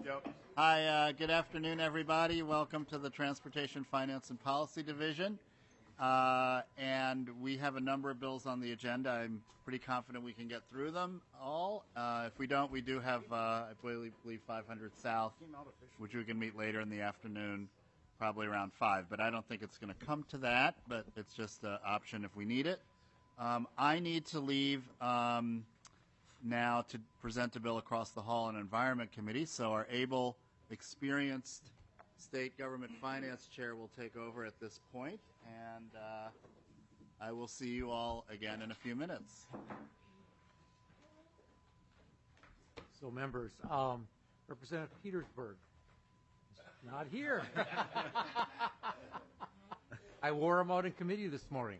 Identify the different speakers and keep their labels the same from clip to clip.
Speaker 1: Yep.
Speaker 2: Hi, good afternoon, everybody. Welcome to the Transportation Finance and Policy Division. And we have a number of bills on the agenda. I'm pretty confident we can get through them all. If we don't, we do have, I believe 500 South, which we can meet later in the afternoon, probably around 5. But I don't think it's going to come to that, but it's just an option if we need it. I need to leave now to present a bill across the hall in Environment Committee, so our able, experienced State Government Finance Chair will take over at this point, and I will see you all again in a few minutes.
Speaker 3: So members, Representative Petersburg is not here. I wore him out in committee this morning.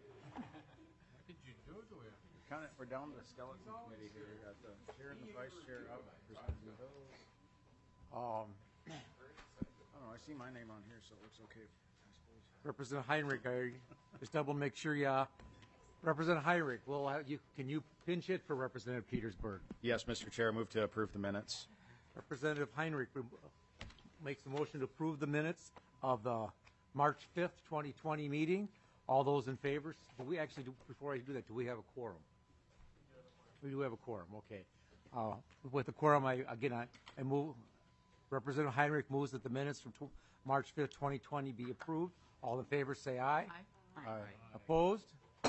Speaker 1: We're down to the skeleton committee here. We got the chair and the vice chair up presenting the bills. I don't know. I see my name on here, so it looks okay, I suppose.
Speaker 3: Representative Heinrich, I just double make sure Representative Heinrich, can you pinch it for Representative Petersburg?
Speaker 1: Yes, Mr. Chair. Move to approve the minutes.
Speaker 3: Representative Heinrich makes a motion to approve the minutes of the March 5th, 2020 meeting. All those in favor? Do we actually, before I do that, do we have a quorum? We do have a quorum, okay. With the quorum, I move, Representative Heinrich moves that the minutes from March 5th, 2020 be approved. All in favor say aye.
Speaker 1: Aye.
Speaker 3: Opposed?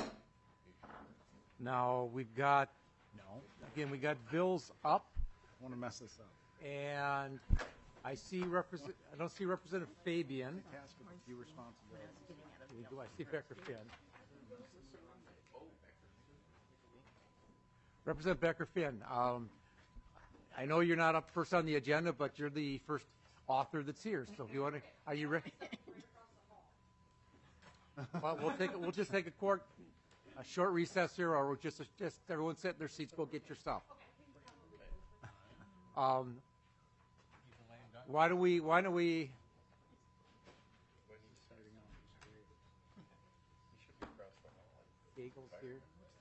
Speaker 3: Now we've got, we got bills up.
Speaker 1: I want to mess this up.
Speaker 3: And I don't see Representative Fabian.
Speaker 1: Task with a few responsibilities.
Speaker 3: Do I see Becker Finn? Representative Becker Finn, I know you're not up first on the agenda, but you're the first author that's here. So if you want to, are you ready? Well, we'll just take a short recess here, or we'll just everyone sit in their seats. Go get your stuff. Why don't we? Eagles here.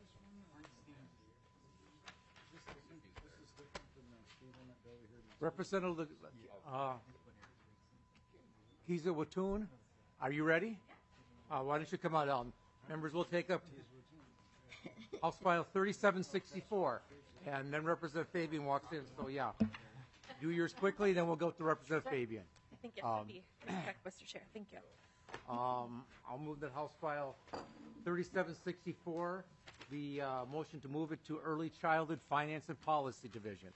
Speaker 3: Representative Kiza Watoon, are you ready? Why don't you come on? Members, we'll take up House File 3764, and then Representative Fabian walks in. So yeah, do yours quickly, then we'll go to Representative Fabian.
Speaker 4: I think it should be correct, Mr. Chair. Thank you.
Speaker 3: I'll move that House File 3764, the motion to move it to Early Childhood Finance and Policy Division.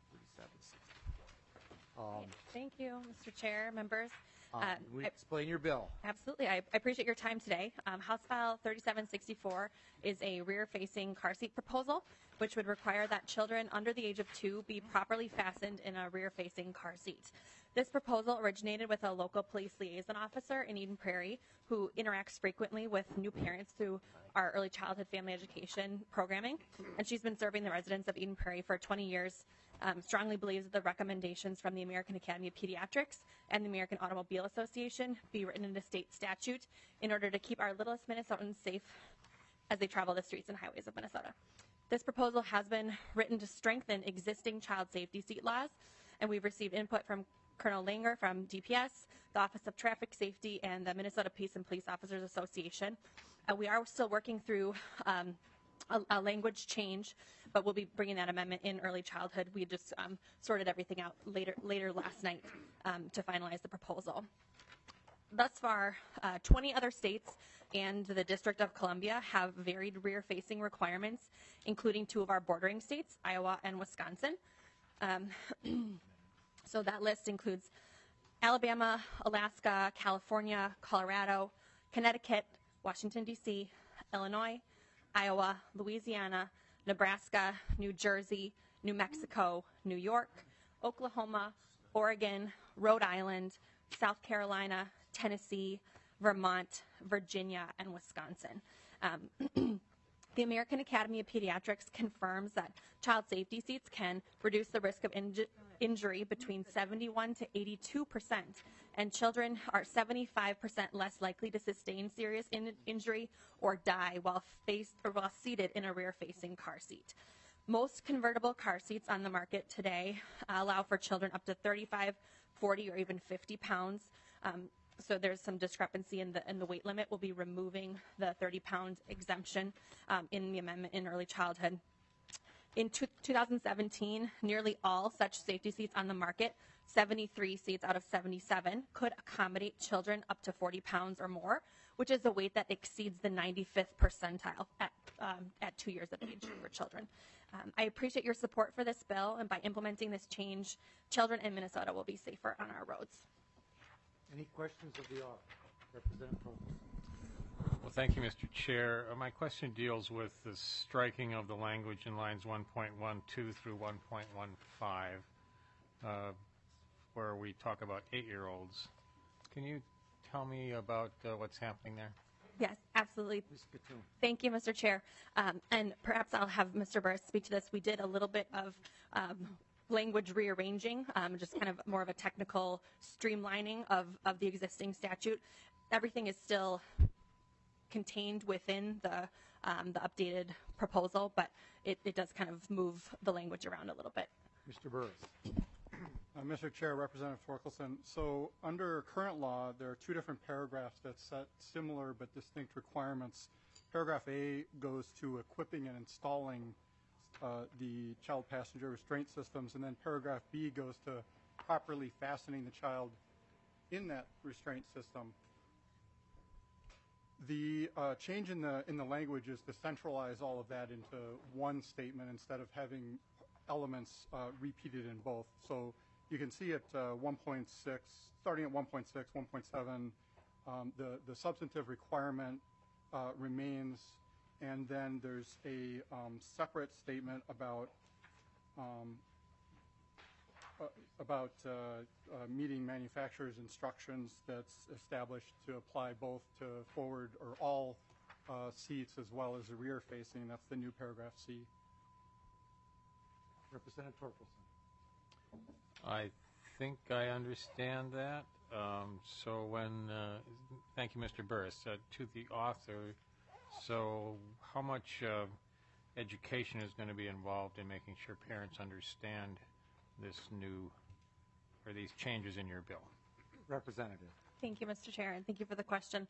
Speaker 4: Thank you, Mr. Chair, members.
Speaker 3: Explain your bill.
Speaker 4: Absolutely. I appreciate your time today. House File 3764 is a rear-facing car seat proposal, which would require that children under the age of 2 be properly fastened in a rear-facing car seat. This proposal originated with a local police liaison officer in Eden Prairie who interacts frequently with new parents through our early childhood family education programming. And she's been serving the residents of Eden Prairie for 20 years. Strongly believes that the recommendations from the American Academy of Pediatrics and the American Automobile Association be written into state statute in order to keep our littlest Minnesotans safe as they travel the streets and highways of Minnesota. This proposal has been written to strengthen existing child safety seat laws, and we've received input from Colonel Langer from DPS, the Office of Traffic Safety, and the Minnesota Peace and Police Officers Association. We are still working through a language change, but we'll be bringing that amendment in early childhood. We just sorted everything out later last night to finalize the proposal. Thus far, 20 other states and the District of Columbia have varied rear-facing requirements, including 2 of our bordering states, Iowa and Wisconsin. So that list includes Alabama, Alaska, California, Colorado, Connecticut, Washington, D.C., Illinois, Iowa, Louisiana, Nebraska, New Jersey, New Mexico, New York, Oklahoma, Oregon, Rhode Island, South Carolina, Tennessee, Vermont, Virginia, and Wisconsin. The American Academy of Pediatrics confirms that child safety seats can reduce the risk of injury between 71 to 82%, and children are 75% less likely to sustain serious injury or die while seated in a rear-facing car seat. Most convertible car seats on the market today allow for children up to 35, 40, or even 50 pounds. So there's some discrepancy in the weight limit. We'll be removing the 30-pound exemption in the amendment in early childhood. In 2017, nearly all such safety seats on the market, 73 seats out of 77, could accommodate children up to 40 pounds or more, which is a weight that exceeds the 95th percentile at 2 years of age for children. I appreciate your support for this bill, and by implementing this change, children in Minnesota will be safer on our roads.
Speaker 3: Any questions of the author? Representative Torkelson.
Speaker 5: Well, thank you, Mr. Chair. My question deals with the striking of the language in lines 1.12 through 1.15, where we talk about 8-year-olds. Can you tell me about what's happening there?
Speaker 4: Yes, absolutely.
Speaker 3: Ms. Katoon.
Speaker 4: Thank you, Mr. Chair. And perhaps I'll have Mr. Burris speak to this. We did a little bit of language rearranging, just kind of more of a technical streamlining of the existing statute. Everything is still contained within the updated proposal, but it does kind of move the language around a little bit.
Speaker 3: Mr. Burris.
Speaker 6: Mr. Chair, Representative Torkelson. So under current law, there are two different paragraphs that set similar but distinct requirements. Paragraph A goes to equipping and installing the child passenger restraint systems, and then paragraph B goes to properly fastening the child in that restraint system. The change in the language is to centralize all of that into one statement instead of having elements repeated in both. So you can see at 1.6, starting at 1.6, 1.7, the substantive requirement remains, and then there's a separate statement about meeting manufacturer's instructions that's established to apply both to forward or all seats as well as the rear facing. That's the new paragraph C.
Speaker 3: Representative Torkelson.
Speaker 5: I think I understand that. So thank you, Mr. Burris. To the author, so how much education is going to be involved in making sure parents understand this these changes in your bill?
Speaker 3: Representative.
Speaker 4: Thank you, Mr. Chair, and thank you for the question.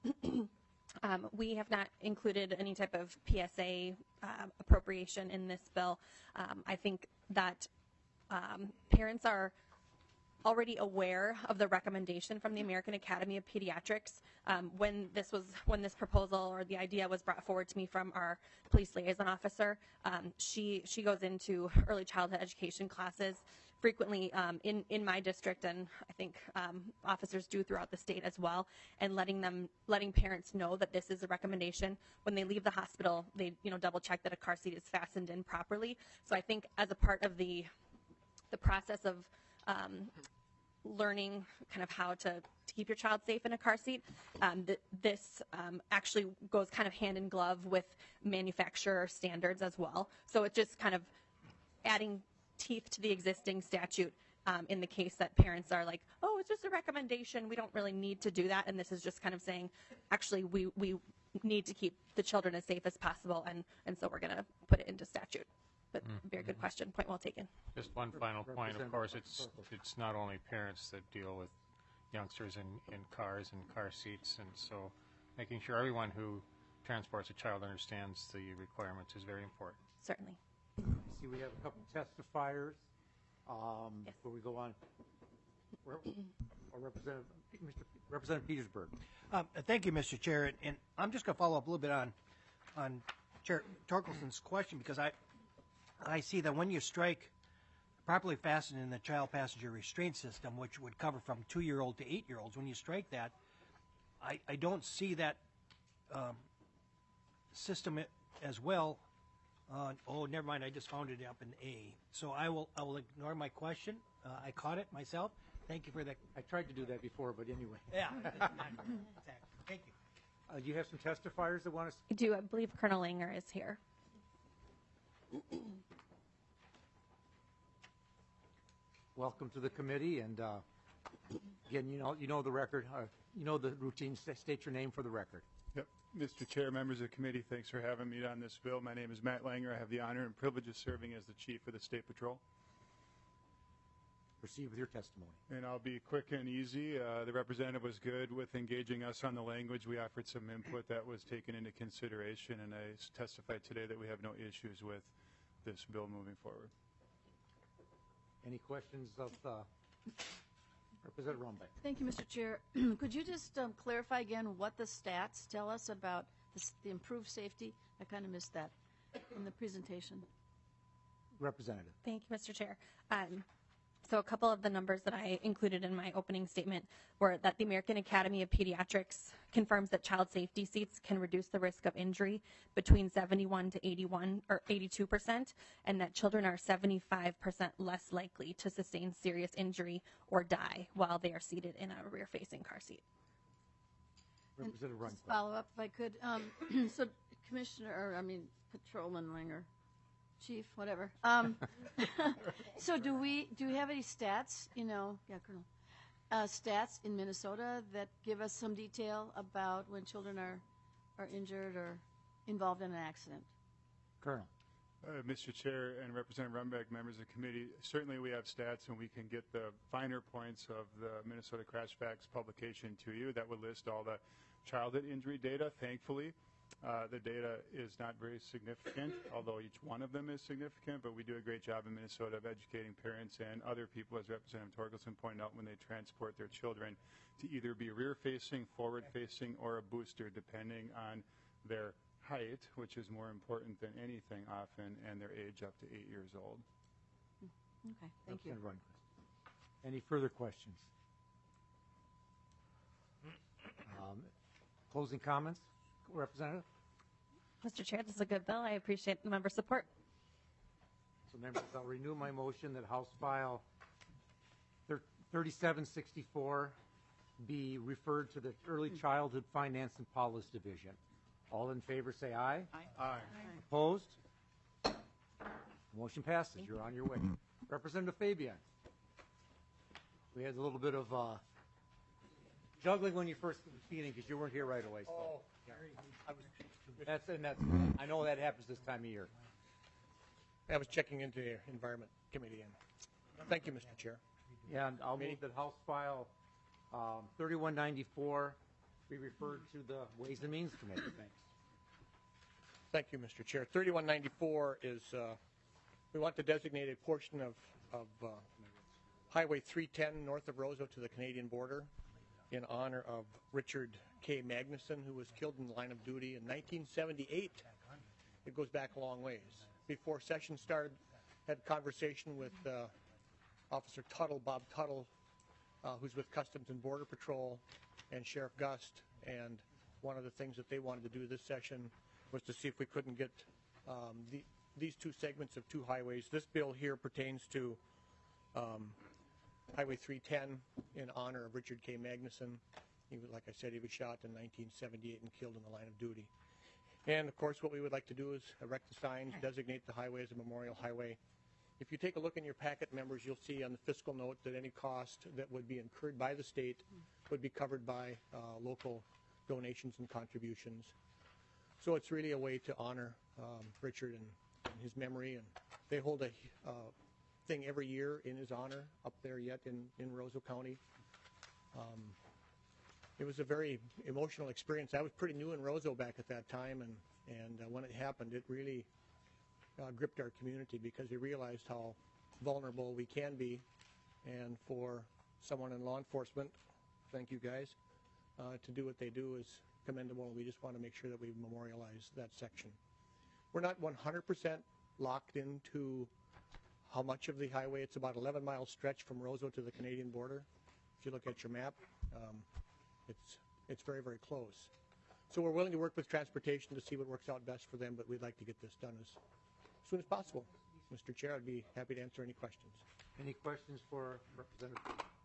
Speaker 4: We have not included any type of PSA appropriation in this bill. I think that parents are already aware of the recommendation from the American Academy of Pediatrics. When this proposal or the idea was brought forward to me from our police liaison officer, she goes into early childhood education classes frequently in my district, and I think officers do throughout the state as well, and letting parents know that this is a recommendation. When they leave the hospital, they double check that a car seat is fastened in properly. So I think as a part of the process of learning kind of how to keep your child safe in a car seat, this actually goes kind of hand in glove with manufacturer standards as well. So it's just kind of adding teeth to the existing statute in the case that parents are like, oh, it's just a recommendation, we don't really need to do that, and this is just kind of saying, actually, we need to keep the children as safe as possible, and so we're going to put it into statute. But very good question. Point well taken.
Speaker 5: Just one final point. Of course, it's not only parents that deal with youngsters in cars and car seats, and so making sure everyone who transports a child understands the requirements is very important.
Speaker 4: Certainly.
Speaker 3: See, we have a couple testifiers.
Speaker 4: Yes.
Speaker 3: Before we go on, Representative Petersburg.
Speaker 7: Thank you, Mr. Chair, and I'm just going to follow up a little bit on Chair Torkelson's question, because I see that when you strike properly fastened in the child passenger restraint system, which would cover from 2-year-old to 8-year-olds, when you strike that, I don't see that system as well. Oh, never mind. I just found it up in A. So I will ignore my question. I caught it myself. Thank you for that.
Speaker 3: I tried to do that before, but anyway.
Speaker 7: Yeah. Exactly. Thank you.
Speaker 3: Do you have some testifiers that want to?
Speaker 4: I do. I believe Colonel Langer is here.
Speaker 3: Welcome to the committee, and again, you know the record. You know the routine. State your name for the record.
Speaker 6: Yep.
Speaker 8: Mr. Chair, members of the committee, thanks for having me on this bill. My name is Matt Langer. I have the honor and privilege of serving as the chief of the State Patrol.
Speaker 3: Proceed with your testimony.
Speaker 8: And I'll be quick and easy. The representative was good with engaging us on the language. We offered some input that was taken into consideration, and I testified today that we have no issues with this bill moving forward.
Speaker 3: Any questions of Representative Rumbeck?
Speaker 9: Thank you, Mr. Chair. Could you just clarify again what the stats tell us about the improved safety? I kind of missed that in the presentation.
Speaker 3: Representative.
Speaker 4: Thank you, Mr. Chair. So a couple of the numbers that I included in my opening statement were that the American Academy of Pediatrics confirms that child safety seats can reduce the risk of injury between 71 to 81 or 82%, and that children are 75% less likely to sustain serious injury or die while they are seated in a rear-facing car seat.
Speaker 3: Representative Rundquist.
Speaker 9: Just follow up, if I could. So, Patrolman Langer, Chief, whatever. So, do we have any stats? Colonel, stats in Minnesota that give us some detail about when children are injured or involved in an accident?
Speaker 3: Colonel.
Speaker 8: Mr. Chair and Representative Rumbeck, members of the committee, certainly we have stats and we can get the finer points of the Minnesota Crash Facts publication to you that would list all the childhood injury data. Thankfully, the data is not very significant, although each one of them is significant, but we do a great job in Minnesota of educating parents and other people, as Representative Torkelson pointed out, when they transport their children to either be rear-facing, forward-facing, or a booster, depending on their height, which is more important than anything often, and their age up to 8 years old.
Speaker 9: Okay, thank you.
Speaker 3: Representative Rundquist. Any further questions? Closing comments, Representative?
Speaker 4: Mr. Chair, this is a good bill. I appreciate the member support.
Speaker 3: So, members, I'll renew my motion that House File 3764 be referred to the Early Childhood Finance and Policy Division. All in favor say aye.
Speaker 1: Aye.
Speaker 3: Opposed? Motion passes. You're on your way. Representative Fabian. We had a little bit of juggling when you first was meeting because you weren't here right away. So. I know that happens this time of year.
Speaker 10: I was checking into the Environment Committee. Thank you, Mr. Chair.
Speaker 3: Yeah, and I'll move that House File 3194 be referred to the Ways and Means Committee. Thanks.
Speaker 10: Thank you, Mr. Chair. 3194 is, we want to designate a portion of Highway 310 north of Roseau to the Canadian border in honor of Richard K. Magnuson, who was killed in the line of duty in 1978. It goes back a long ways. Before session started, had a conversation with Officer Tuttle, Bob Tuttle, who's with Customs and Border Patrol, and Sheriff Gust, and one of the things that they wanted to do this session was to see if we couldn't get these two segments of two highways. This bill here pertains to Highway 310 in honor of Richard K. Magnuson. He was, like I said, he was shot in 1978 and killed in the line of duty. And of course, what we would like to do is erect the signs, designate the highway as a memorial highway. If you take a look in your packet, members, you'll see on the fiscal note that any cost that would be incurred by the state would be covered by local donations and contributions. So it's really a way to honor Richard and his memory. And they hold a thing every year in his honor up there yet in Roseau County. It was a very emotional experience. I was pretty new in Roseau back at that time, and when it happened, it really gripped our community because we realized how vulnerable we can be. And for someone in law enforcement, thank you guys, to do what they do is commendable, and we just want to make sure that we memorialize that section. We're not 100% locked into how much of the highway. It's about 11-mile stretch from Roseau to the Canadian border. If you look at your map, it's very, very close. So we're willing to work with transportation to see what works out best for them, but we'd like to get this done as soon as possible. Mr. Chair, I'd be happy to answer any questions.
Speaker 3: Any questions for Representative?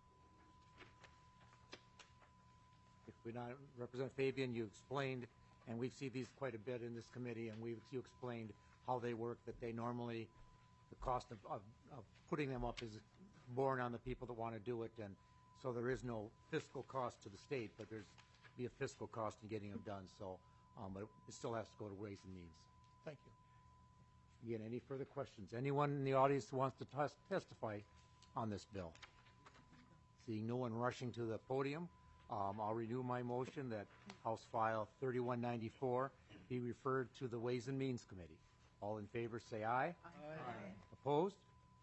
Speaker 3: If we not, Representative Fabian, you explained, and we see these quite a bit in this committee, and you explained how they work, that they normally, the cost of putting them up is borne on the people that want to do it, and so there is no fiscal cost to the state, but there's be a fiscal cost in getting them done. So but it still has to go to Ways and Means.
Speaker 10: Thank you.
Speaker 3: Again, any further questions? Anyone in the audience who wants to testify on this bill? Seeing no one rushing to the podium, I'll renew my motion that House File 3194 be referred to the Ways and Means Committee. All in favor say aye. Aye. Opposed?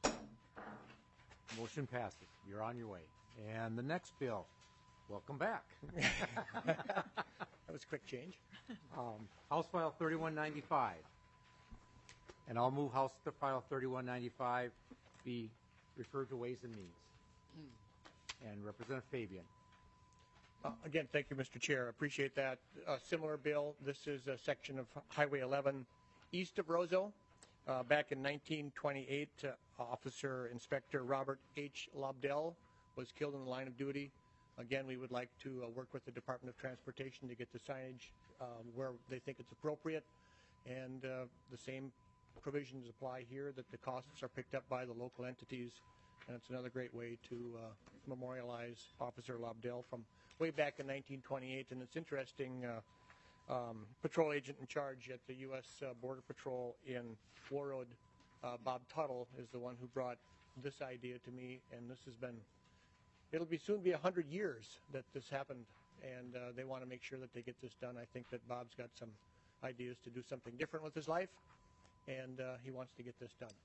Speaker 3: Motion passes. You're on your way. And the next bill, welcome back.
Speaker 10: That was a quick change.
Speaker 3: House File 3195. And I'll move House File 3195 be referred to Ways and Means. And Representative Fabian.
Speaker 10: Again, thank you, Mr. Chair. Appreciate that. Similar bill. This is a section of Highway 11 east of Roseau. Back in 1928, Officer Inspector Robert H. Lobdell was killed in the line of duty. Again, we would like to work with the Department of Transportation to get the signage where they think it's appropriate. And the same provisions apply here, that the costs are picked up by the local entities. And it's another great way to memorialize Officer Lobdell from way back in 1928. And it's interesting, patrol agent in charge at the U.S. Border Patrol in Warroad, Bob Tuttle, is the one who brought this idea to me. And this has been, it'll be soon be 100 years that this happened. And they want to make sure that they get this done. I think that Bob's got some ideas to do something different with his life. And he wants to get this done.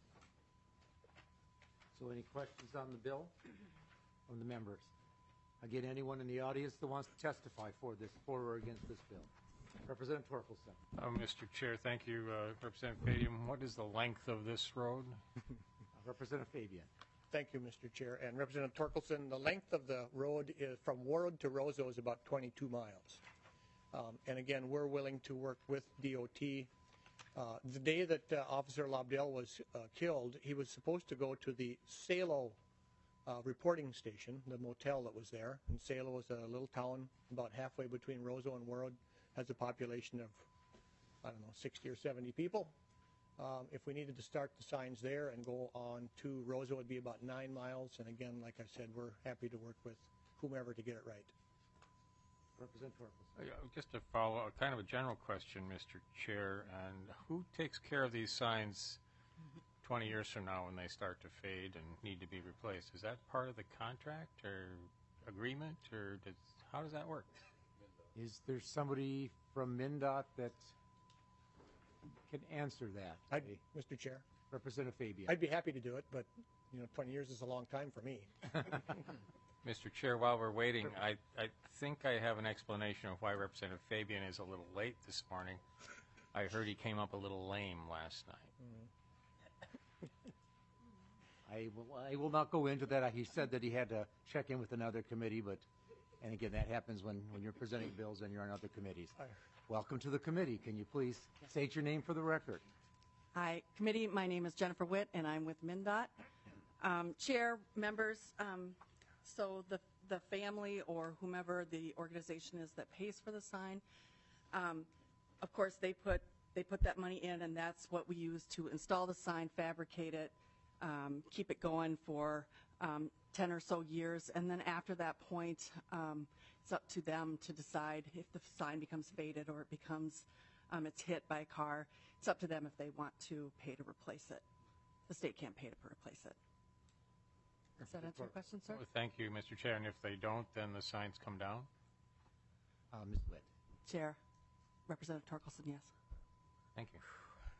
Speaker 3: So any questions on the bill from the members? Again, anyone in the audience that wants to testify for or against this bill? Representative Torkelson.
Speaker 5: Mr. Chair, thank you. Representative Fabian, what is the length of this road?
Speaker 3: Representative Fabian.
Speaker 10: Thank you, Mr. Chair. And Representative Torkelson, the length of the road is from Warroad to Roseau is about 22 miles. And again, we're willing to work with DOT. The day that Officer Lobdell was killed, he was supposed to go to the Salo reporting station, the motel that was there. And Salo is a little town about halfway between Roseau and Warroad, has a population of, I don't know, 60 or 70 people. If we needed to start the signs there and go on to Roseau, it would be about 9 miles. And again, like I said, we're happy to work with whomever to get it right.
Speaker 3: Representative Torkelson.
Speaker 5: Just to follow, kind of a general question, Mr. Chair, and who takes care of these signs 20 years from now when they start to fade and need to be replaced? Is that part of the contract or agreement, or how does that work?
Speaker 3: Is there somebody from MnDOT that can answer that?
Speaker 10: Mr. Chair.
Speaker 3: Representative Fabian.
Speaker 10: I'd be happy to do it, but 20 years is a long time for me.
Speaker 5: Mr. Chair, while we're waiting, I think I have an explanation of why Representative Fabian is a little late this morning. I heard he came up a little lame last night.
Speaker 3: I will not go into that. He said that he had to check in with another committee, and again, that happens when you're presenting bills and you're on other committees. Welcome to the committee. Can you please state your name for the record?
Speaker 11: Hi, committee. My name is Jennifer Witt, and I'm with MnDOT. Chair, members, so the family or whomever the organization is that pays for the sign, of course, they put that money in, and that's what we use to install the sign, fabricate it, keep it going for 10 or so years, and then after that point, it's up to them to decide if the sign becomes faded or it becomes it's hit by a car. It's up to them if they want to pay to replace it. The state can't pay to replace it. Does that answer your question, sir?
Speaker 5: Well, thank you, Mr. Chair. And if they don't, then the signs come down?
Speaker 3: Ms. Witt.
Speaker 11: Chair, Representative Torkelson, yes.
Speaker 5: Thank you.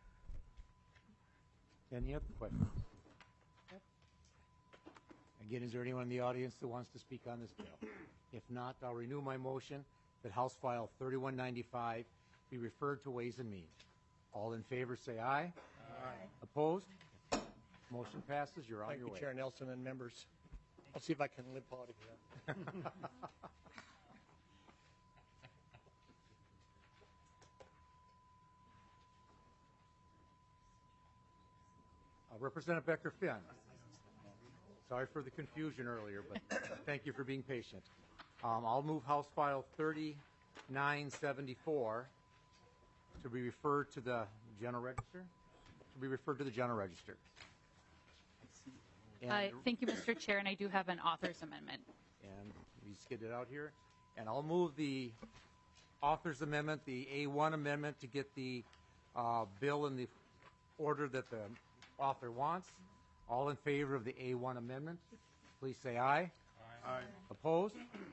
Speaker 3: Any other questions? Again, is there anyone in the audience that wants to speak on this bill? If not, I'll renew my motion that House File 3195 be referred to Ways and Means. All in favor say aye. Aye. Opposed? Motion passes. You're on your way.
Speaker 10: Thank you, Chair Nelson and members. I'll see if I can live out of here.
Speaker 3: Representative Becker-Finn. Sorry for the confusion earlier, but thank you for being patient. I'll move House File 3974 to be referred to the General Register.
Speaker 12: Thank you, Mr. Chair, and I do have an author's amendment.
Speaker 3: And we just get it out here. And I'll move the author's amendment, the A1 amendment, to get the bill in the order that the author wants. All in favor of the A1 amendment, please say aye.
Speaker 1: Aye.
Speaker 3: Opposed?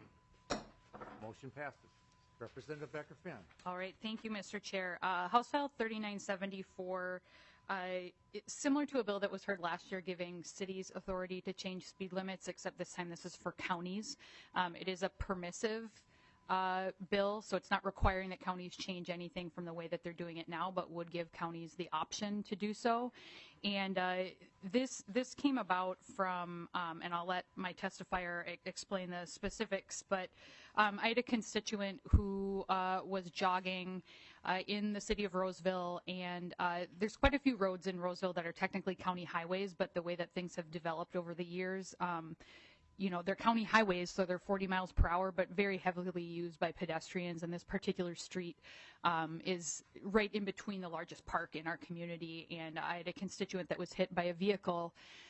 Speaker 3: Motion passes. Representative Becker-Finn.
Speaker 12: All right, thank you, Mr. Chair. House File 3974, similar to a bill that was heard last year giving cities authority to change speed limits, except this time this is for counties. It is a permissive bill, so it's not requiring that counties change anything from the way that they're doing it now, but would give counties the option to do so. And this came about from, and I'll let my testifier explain the specifics, but I had a constituent who was jogging in the city of Roseville, and there's quite a few roads in Roseville that are technically county highways, but the way that things have developed over the years, you know, they're county highways, so they're 40 miles per hour, but very heavily used by pedestrians. And this particular street is right in between the largest park in our community. And I had a constituent that was hit by a vehicle.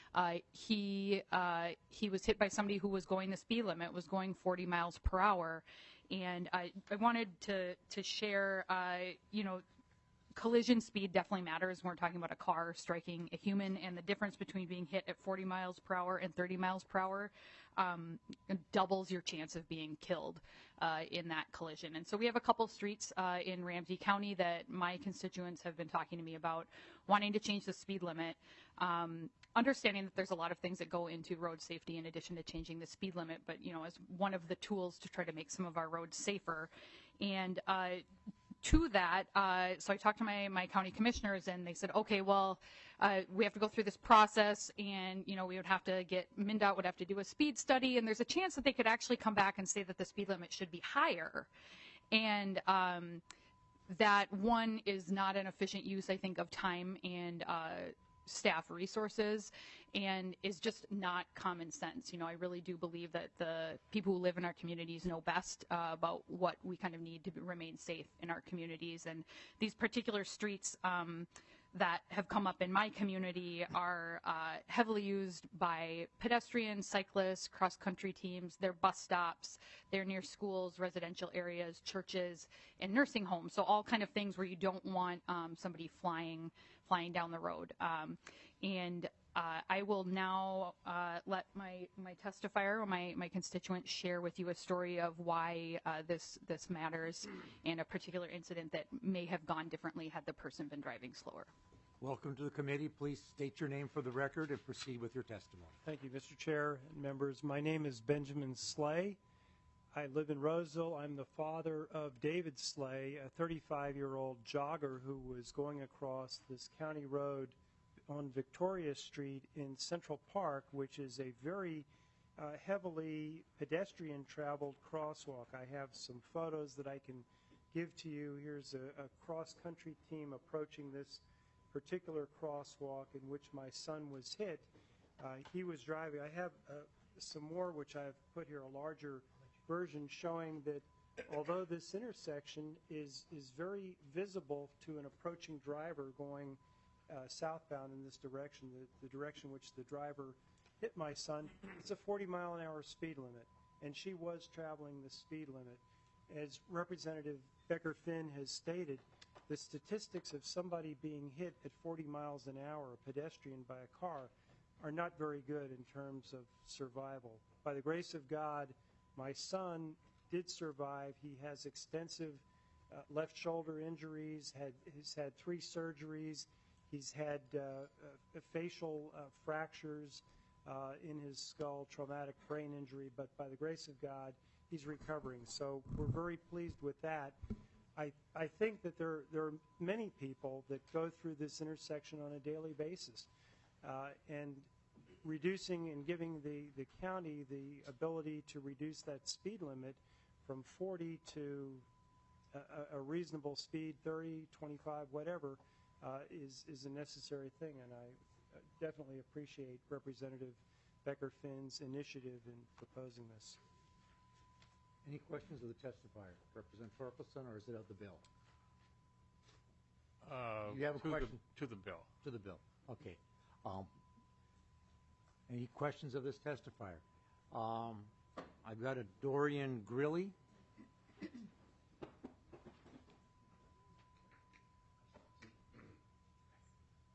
Speaker 12: He was hit by somebody who was going the speed limit, was going 40 miles per hour. And I wanted to share, you know, collision speed definitely matters when we're talking about a car striking a human, and the difference between being hit at 40 miles per hour and 30 miles per hour doubles your chance of being killed in that collision. And so we have a couple streets in Ramsey County that my constituents have been talking to me about wanting to change the speed limit, understanding that there's a lot of things that go into road safety in addition to changing the speed limit, but, you know, as one of the tools to try to make some of our roads safer. And to that, so I talked to my county commissioners, and they said, okay, well, we have to go through this process, and, you know, we would have to MnDOT would have to do a speed study, and there's a chance that they could actually come back and say that the speed limit should be higher. And that, one, is not an efficient use, I think, of time and staff resources, and is just not common sense. You know, I really do believe that the people who live in our communities know best about what we kind of need to remain safe in our communities. And these particular streets that have come up in my community are heavily used by pedestrians, cyclists, cross-country teams. They're bus stops. They're near schools, residential areas, churches, and nursing homes. So all kind of things where you don't want somebody flying down the road. And I will now let my testifier or my constituent share with you a story of why this matters, and a particular incident that may have gone differently had the person been driving slower.
Speaker 3: Welcome to the committee. Please state your name for the record and proceed with your testimony.
Speaker 13: Thank you, Mr. Chair and members. My name is Benjamin Slay. I live in Roseville. I'm the father of David Slay, a 35-year-old jogger who was going across this county road on Victoria Street in Central Park, which is a very heavily pedestrian-traveled crosswalk. I have some photos that I can give to you. Here's a cross-country team approaching this particular crosswalk in which my son was hit. He was driving. I have some more, which I've put here, a larger version showing that although this intersection is very visible to an approaching driver going southbound in this direction, the direction which the driver hit my son, it's a 40-mile-an-hour speed limit, and she was traveling the speed limit. As Representative Becker-Finn has stated, the statistics of somebody being hit at 40 miles an hour, a pedestrian by a car, are not very good in terms of survival. By the grace of God, my son did survive. He has extensive left shoulder injuries, he's had 3 surgeries, he's had facial fractures in his skull, traumatic brain injury, but by the grace of God, he's recovering. So we're very pleased with that. I think that there are many people that go through this intersection on a daily basis, and reducing and giving the county the ability to reduce that speed limit from 40 to a reasonable speed, 30, 25, whatever, is a necessary thing. And I definitely appreciate Representative Becker-Finn's initiative in proposing this.
Speaker 3: Any questions of the testifier? Representative Torkelson, or is it of the bill? You have a question?
Speaker 5: To the bill.
Speaker 3: To the bill. Okay. Any questions of this testifier? I've got a Dorian Grilly.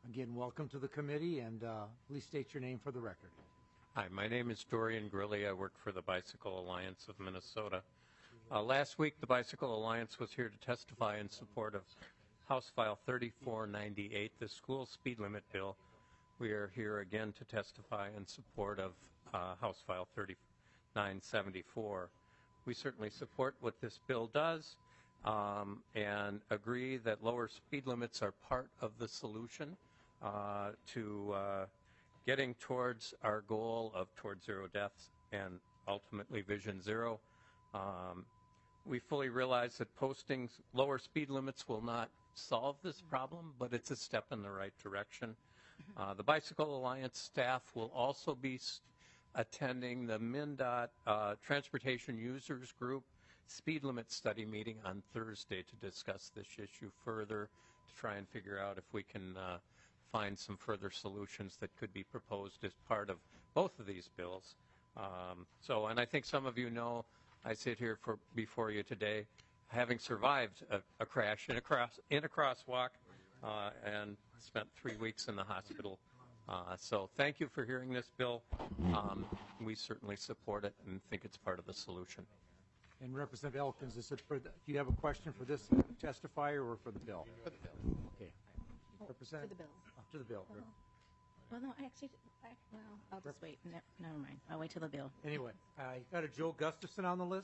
Speaker 3: Again, welcome to the committee, and please state your name for the record.
Speaker 14: Hi, my name is Dorian Grilly. I work for the Bicycle Alliance of Minnesota. Last week, the Bicycle Alliance was here to testify in support of House File 3498, the school speed limit bill. We are here again to testify in support of House File 3974. We certainly support what this bill does and agree that lower speed limits are part of the solution to getting towards our goal of towards zero deaths and ultimately Vision Zero. We fully realize that posting lower speed limits will not solve this problem, but it's a step in the right direction. The Bicycle Alliance staff will also be attending the MnDOT Transportation Users Group speed limit study meeting on Thursday to discuss this issue further, to try and figure out if we can find some further solutions that could be proposed as part of both of these bills. And I think some of you know I sit here before you today having survived a crash in a crosswalk and spent 3 weeks in the hospital. So thank you for hearing this bill. We certainly support it and think it's part of the solution.
Speaker 3: And Representative Elkins, do you have a question for this testifier or for the bill?
Speaker 15: For the bill.
Speaker 3: Okay.
Speaker 15: For the bill.
Speaker 3: To the bill.
Speaker 15: Well, no, I'll just wait. Never mind. I'll wait till the bill.
Speaker 3: Anyway, I got a Joe Gustafson on the list.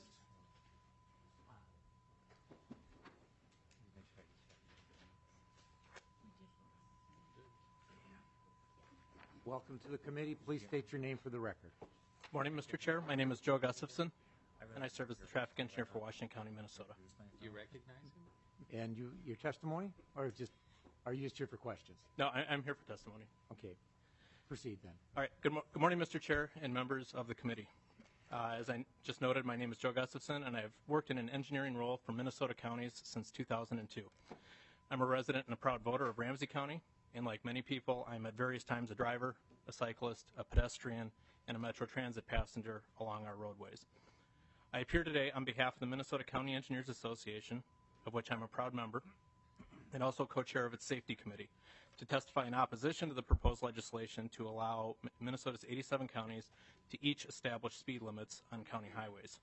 Speaker 3: Welcome to the committee. Please state your name for the record.
Speaker 16: Morning, Mr. Chair. My name is Joe Gustafson, and I serve as the traffic engineer for Washington County, Minnesota.
Speaker 14: Do you recognize him?
Speaker 3: And your testimony, or are you just here for questions?
Speaker 16: No, I'm here for testimony.
Speaker 3: Okay. Proceed then.
Speaker 16: All right. Good morning, Mr. Chair and members of the committee. As I just noted, my name is Joe Gustafson, and I've worked in an engineering role for Minnesota counties since 2002. I'm a resident and a proud voter of Ramsey County, and like many people, I'm at various times a driver, a cyclist, a pedestrian, and a Metro Transit passenger along our roadways. I appear today on behalf of the Minnesota County Engineers Association, of which I'm a proud member, and also co-chair of its safety committee, to testify in opposition to the proposed legislation to allow Minnesota's 87 counties to each establish speed limits on county highways.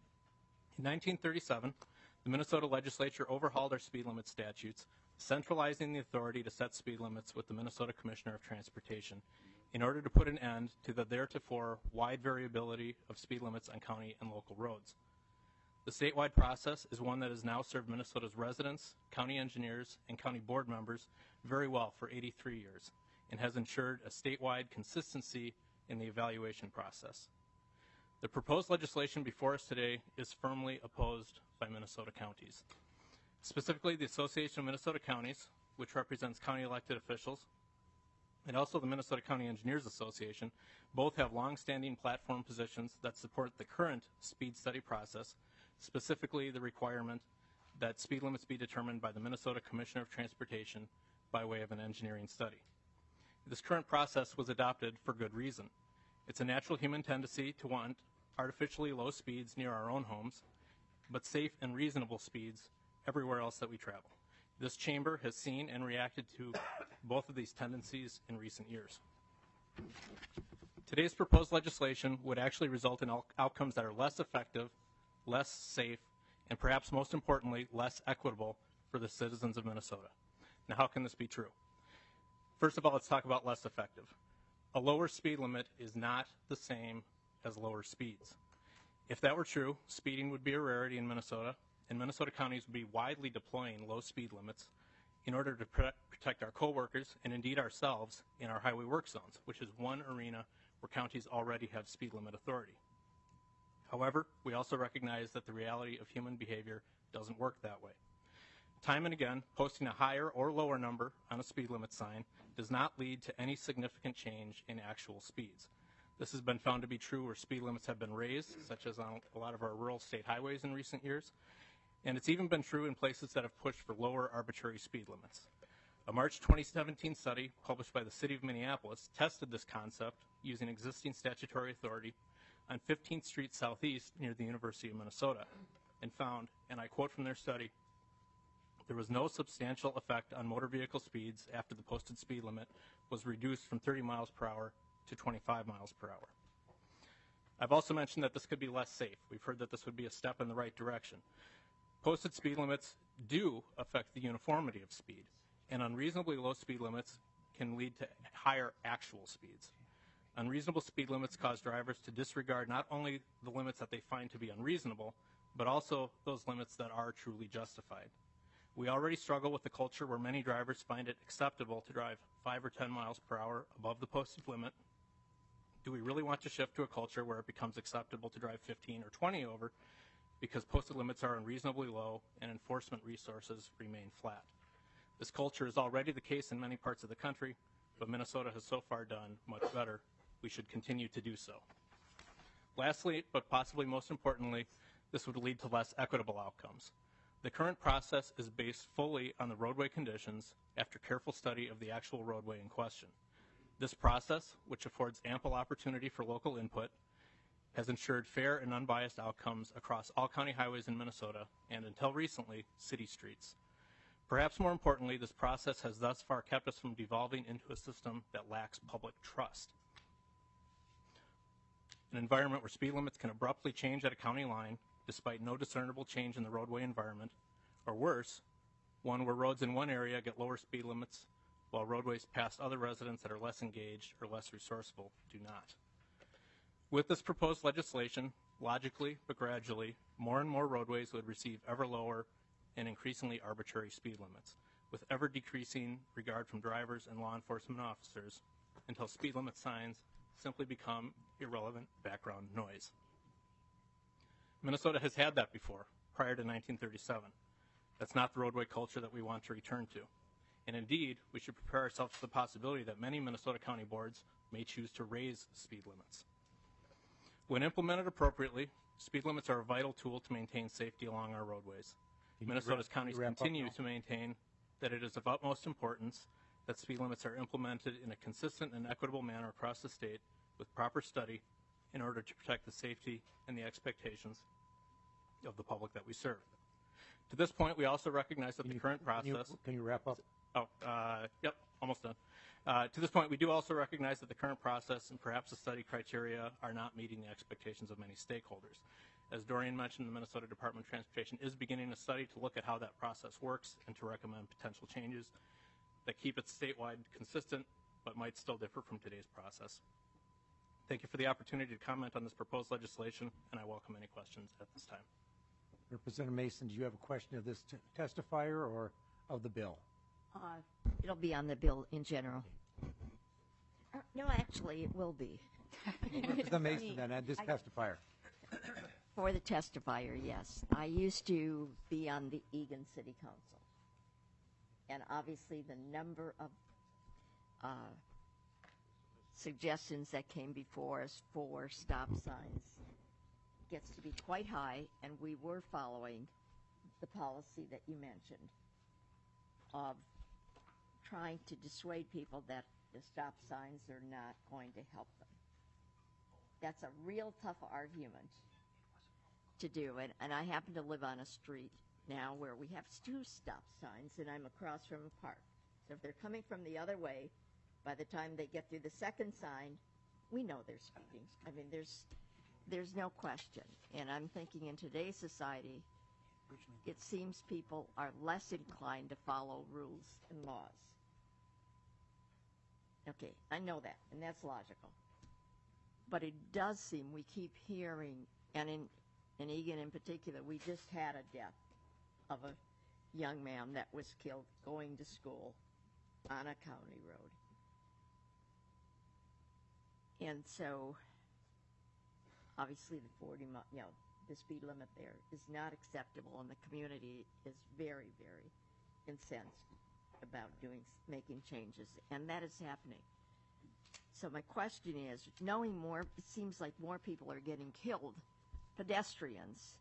Speaker 16: In 1937, the Minnesota legislature overhauled our speed limit statutes, centralizing the authority to set speed limits with the Minnesota Commissioner of Transportation in order to put an end to the theretofore wide variability of speed limits on county and local roads. The statewide process is one that has now served Minnesota's residents, county engineers, and county board members very well for 83 years and has ensured a statewide consistency in the evaluation process. The proposed legislation before us today is firmly opposed by Minnesota counties. Specifically, the Association of Minnesota Counties, which represents county elected officials, and also the Minnesota County Engineers Association, both have long-standing platform positions that support the current speed study process, specifically the requirement that speed limits be determined by the Minnesota Commissioner of Transportation by way of an engineering study. This current process was adopted for good reason. It's a natural human tendency to want artificially low speeds near our own homes, but safe and reasonable speeds everywhere else that we travel. This chamber has seen and reacted to both of these tendencies in recent years. Today's proposed legislation would actually result in outcomes that are less effective, less safe, and perhaps most importantly, less equitable for the citizens of Minnesota. Now, how can this be true? First of all, let's talk about less effective. A lower speed limit is not the same as lower speeds. If that were true, speeding would be a rarity in Minnesota, and Minnesota counties would be widely deploying low speed limits in order to protect our coworkers and indeed ourselves in our highway work zones, which is one arena where counties already have speed limit authority. However, we also recognize that the reality of human behavior doesn't work that way. Time and again, posting a higher or lower number on a speed limit sign does not lead to any significant change in actual speeds. This has been found to be true where speed limits have been raised, such as on a lot of our rural state highways in recent years, and it's even been true in places that have pushed for lower arbitrary speed limits. A March 2017 study published by the City of Minneapolis tested this concept using existing statutory authority on 15th Street Southeast near the University of Minnesota and found, and I quote from their study, There was no substantial effect on motor vehicle speeds after the posted speed limit was reduced from 30 miles per hour to 25 miles per hour. I've also mentioned that this could be less safe. We've heard that this would be a step in the right direction. Posted speed limits do affect the uniformity of speed, and unreasonably low speed limits can lead to higher actual speeds. Unreasonable speed limits cause drivers to disregard not only the limits that they find to be unreasonable, but also those limits that are truly justified. We already struggle with the culture where many drivers find it acceptable to drive 5 or 10 miles per hour above the posted limit. Do we really want to shift to a culture where it becomes acceptable to drive 15 or 20 over because posted limits are unreasonably low and enforcement resources remain flat? This culture is already the case in many parts of the country, but Minnesota has so far done much better. We should continue to do so. Lastly, but possibly most importantly, this would lead to less equitable outcomes. The current process is based fully on the roadway conditions after careful study of the actual roadway in question. This process, which affords ample opportunity for local input, has ensured fair and unbiased outcomes across all county highways in Minnesota and, until recently, city streets. Perhaps more importantly, this process has thus far kept us from devolving into a system that lacks public trust. An environment where speed limits can abruptly change at a county line despite no discernible change in the roadway environment, or worse, one where roads in one area get lower speed limits while roadways past other residents that are less engaged or less resourceful do not. With this proposed legislation, logically but gradually, more and more roadways would receive ever lower and increasingly arbitrary speed limits, with ever decreasing regard from drivers and law enforcement officers until speed limit signs simply become irrelevant background noise. Minnesota has had that before, prior to 1937. That's not the roadway culture that we want to return to. And indeed, we should prepare ourselves for the possibility that many Minnesota county boards may choose to raise speed limits. When implemented appropriately, speed limits are a vital tool to maintain safety along our roadways. Minnesota's counties continue to maintain that it is of utmost importance that speed limits are implemented in a consistent and equitable manner across the state with proper study in order to protect the safety and the expectations of the public that we serve. To this point, we also recognize that the current process...
Speaker 3: Can you wrap up?
Speaker 16: Yep, almost done. To this point, we do also recognize that the current process and perhaps the study criteria are not meeting the expectations of many stakeholders. As Dorian mentioned, the Minnesota Department of Transportation is beginning a study to look at how that process works and to recommend potential changes that keep it statewide consistent but might still differ from today's process. Thank you for the opportunity to comment on this proposed legislation, and I welcome any questions at this time.
Speaker 3: Representative Mason, do you have a question of this testifier or of the bill?
Speaker 17: It'll be on the bill in general. No, actually, it will be.
Speaker 3: Representative Mason, then, and this testifier.
Speaker 17: For the testifier, yes. I used to be on the Eagan City Council. And obviously the number of suggestions that came before us for stop signs gets to be quite high, and we were following the policy that you mentioned of trying to dissuade people that the stop signs are not going to help them. That's a real tough argument to do, and I happen to live on a street now where we have 2 stop signs, and I'm across from a park. So if they're coming from the other way, by the time they get through the second sign, we know they're speeding. I mean, there's no question. And I'm thinking in today's society, it seems people are less inclined to follow rules and laws. Okay, I know that, and that's logical. But it does seem we keep hearing, and in Eagan in particular, we just had a death of a young man that was killed going to school on a county road. And so, obviously the 40 mile, the speed limit there is not acceptable, and the community is very, very incensed about making changes, and that is happening. So my question is, knowing more, it seems like more people are getting killed, pedestrians.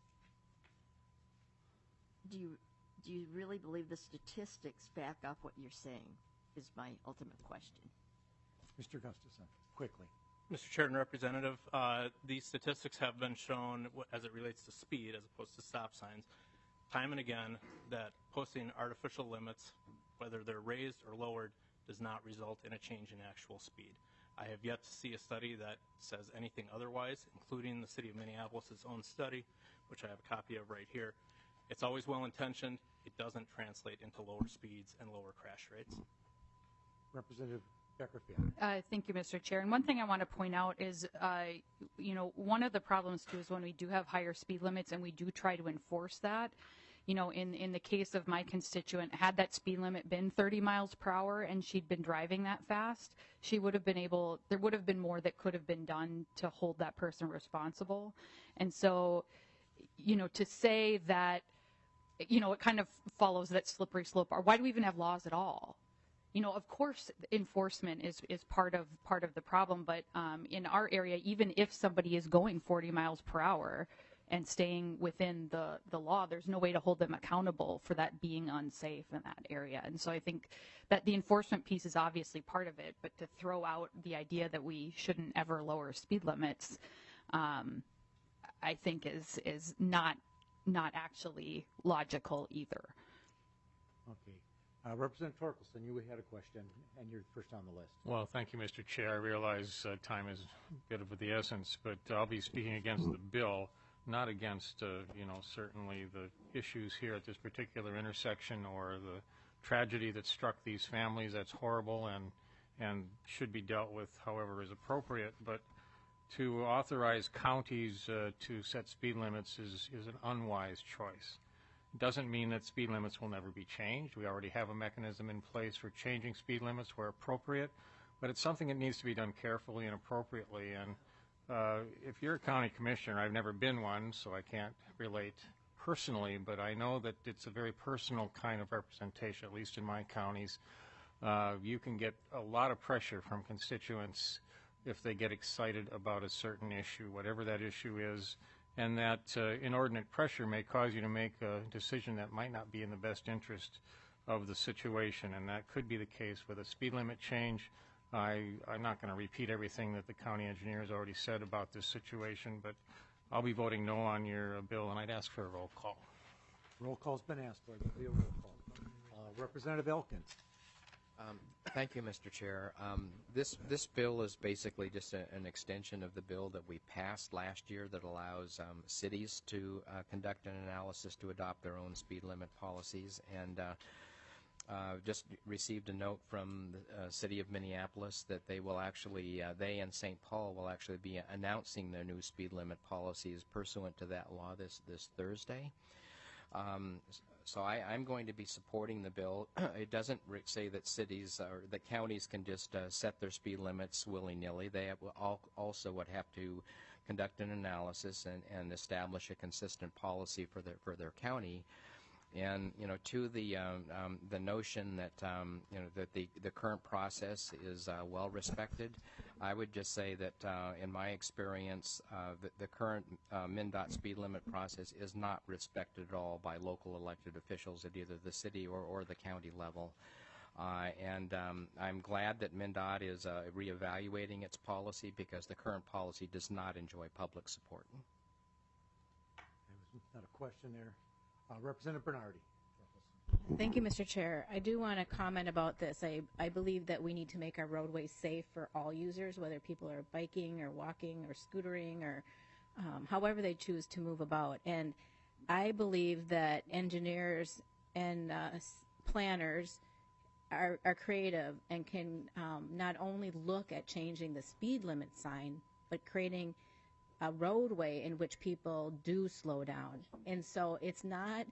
Speaker 17: Do you really believe the statistics back up what you're saying, is my ultimate question.
Speaker 3: Mr. Gustafson, quickly.
Speaker 16: Mr. Chair and Representative, these statistics have been shown as it relates to speed as opposed to stop signs. time and again that posting artificial limits, whether they're raised or lowered, does not result in a change in actual speed. I have yet to see a study that says anything otherwise, including the City of Minneapolis' own study, which I have a copy of right here. It's always well-intentioned. It doesn't translate into lower speeds and lower crash rates.
Speaker 3: Representative Beckerfield.
Speaker 12: Thank you, Mr. Chair. And one thing I want to point out is, one of the problems, too, is when we do have higher speed limits and we do try to enforce that, in the case of my constituent, had that speed limit been 30 miles per hour and she'd been driving that fast, she would have been there would have been more that could have been done to hold that person responsible. And so, to say that, it kind of follows that slippery slope. Or why do we even have laws at all? Of course, enforcement is part of the problem, but in our area, even if somebody is going 40 miles per hour and staying within the law, there's no way to hold them accountable for that being unsafe in that area. And so I think that the enforcement piece is obviously part of it, but to throw out the idea that we shouldn't ever lower speed limits, I think is not actually logical either.
Speaker 3: Okay. Representative Torkelson, you had a question, and you're first on the list.
Speaker 5: Well, thank you, Mr. Chair. I realize time is a bit of the essence, but I'll be speaking against the bill, not against, certainly the issues here at this particular intersection or the tragedy that struck these families. That's horrible and should be dealt with however is appropriate. But to authorize counties to set speed limits is an unwise choice. Doesn't mean that speed limits will never be changed. We already have a mechanism in place for changing speed limits where appropriate, but it's something that needs to be done carefully and appropriately. And if you're a county commissioner, I've never been one, so I can't relate personally, but I know that it's a very personal kind of representation, at least in my counties. You can get a lot of pressure from constituents if they get excited about a certain issue, whatever that issue is. And that inordinate pressure may cause you to make a decision that might not be in the best interest of the situation, and that could be the case with a speed limit change. I'm not going to repeat everything that the county engineer has already said about this situation, but I'll be voting no on your bill, and I'd ask for a roll call.
Speaker 3: Roll call's been asked for. There'll be a roll call. Representative Elkins.
Speaker 18: Thank you, Mr. Chair. This bill is basically just an extension of the bill that we passed last year that allows cities to conduct an analysis to adopt their own speed limit policies. And just received a note from the city of Minneapolis that they will actually, they and St. Paul will actually be announcing their new speed limit policies pursuant to that law this Thursday. So I'm going to be supporting the bill. It doesn't say that cities or that counties can just set their speed limits willy-nilly. They also would have to conduct an analysis and establish a consistent policy for their county. And to the notion that that the current process is well respected, I would just say that in my experience, the current MnDOT speed limit process is not respected at all by local elected officials at either the city or the county level. And I'm glad that MnDOT is reevaluating its policy because the current policy does not enjoy public support.
Speaker 3: There's not a question there. Representative Bernardi.
Speaker 15: Thank you, Mr. Chair. I do want to comment about this. I believe that we need to make our roadways safe for all users, whether people are biking or walking or scootering or however they choose to move about. And I believe that engineers and planners are creative and can not only look at changing the speed limit sign, but creating a roadway in which people do slow down. And so it's not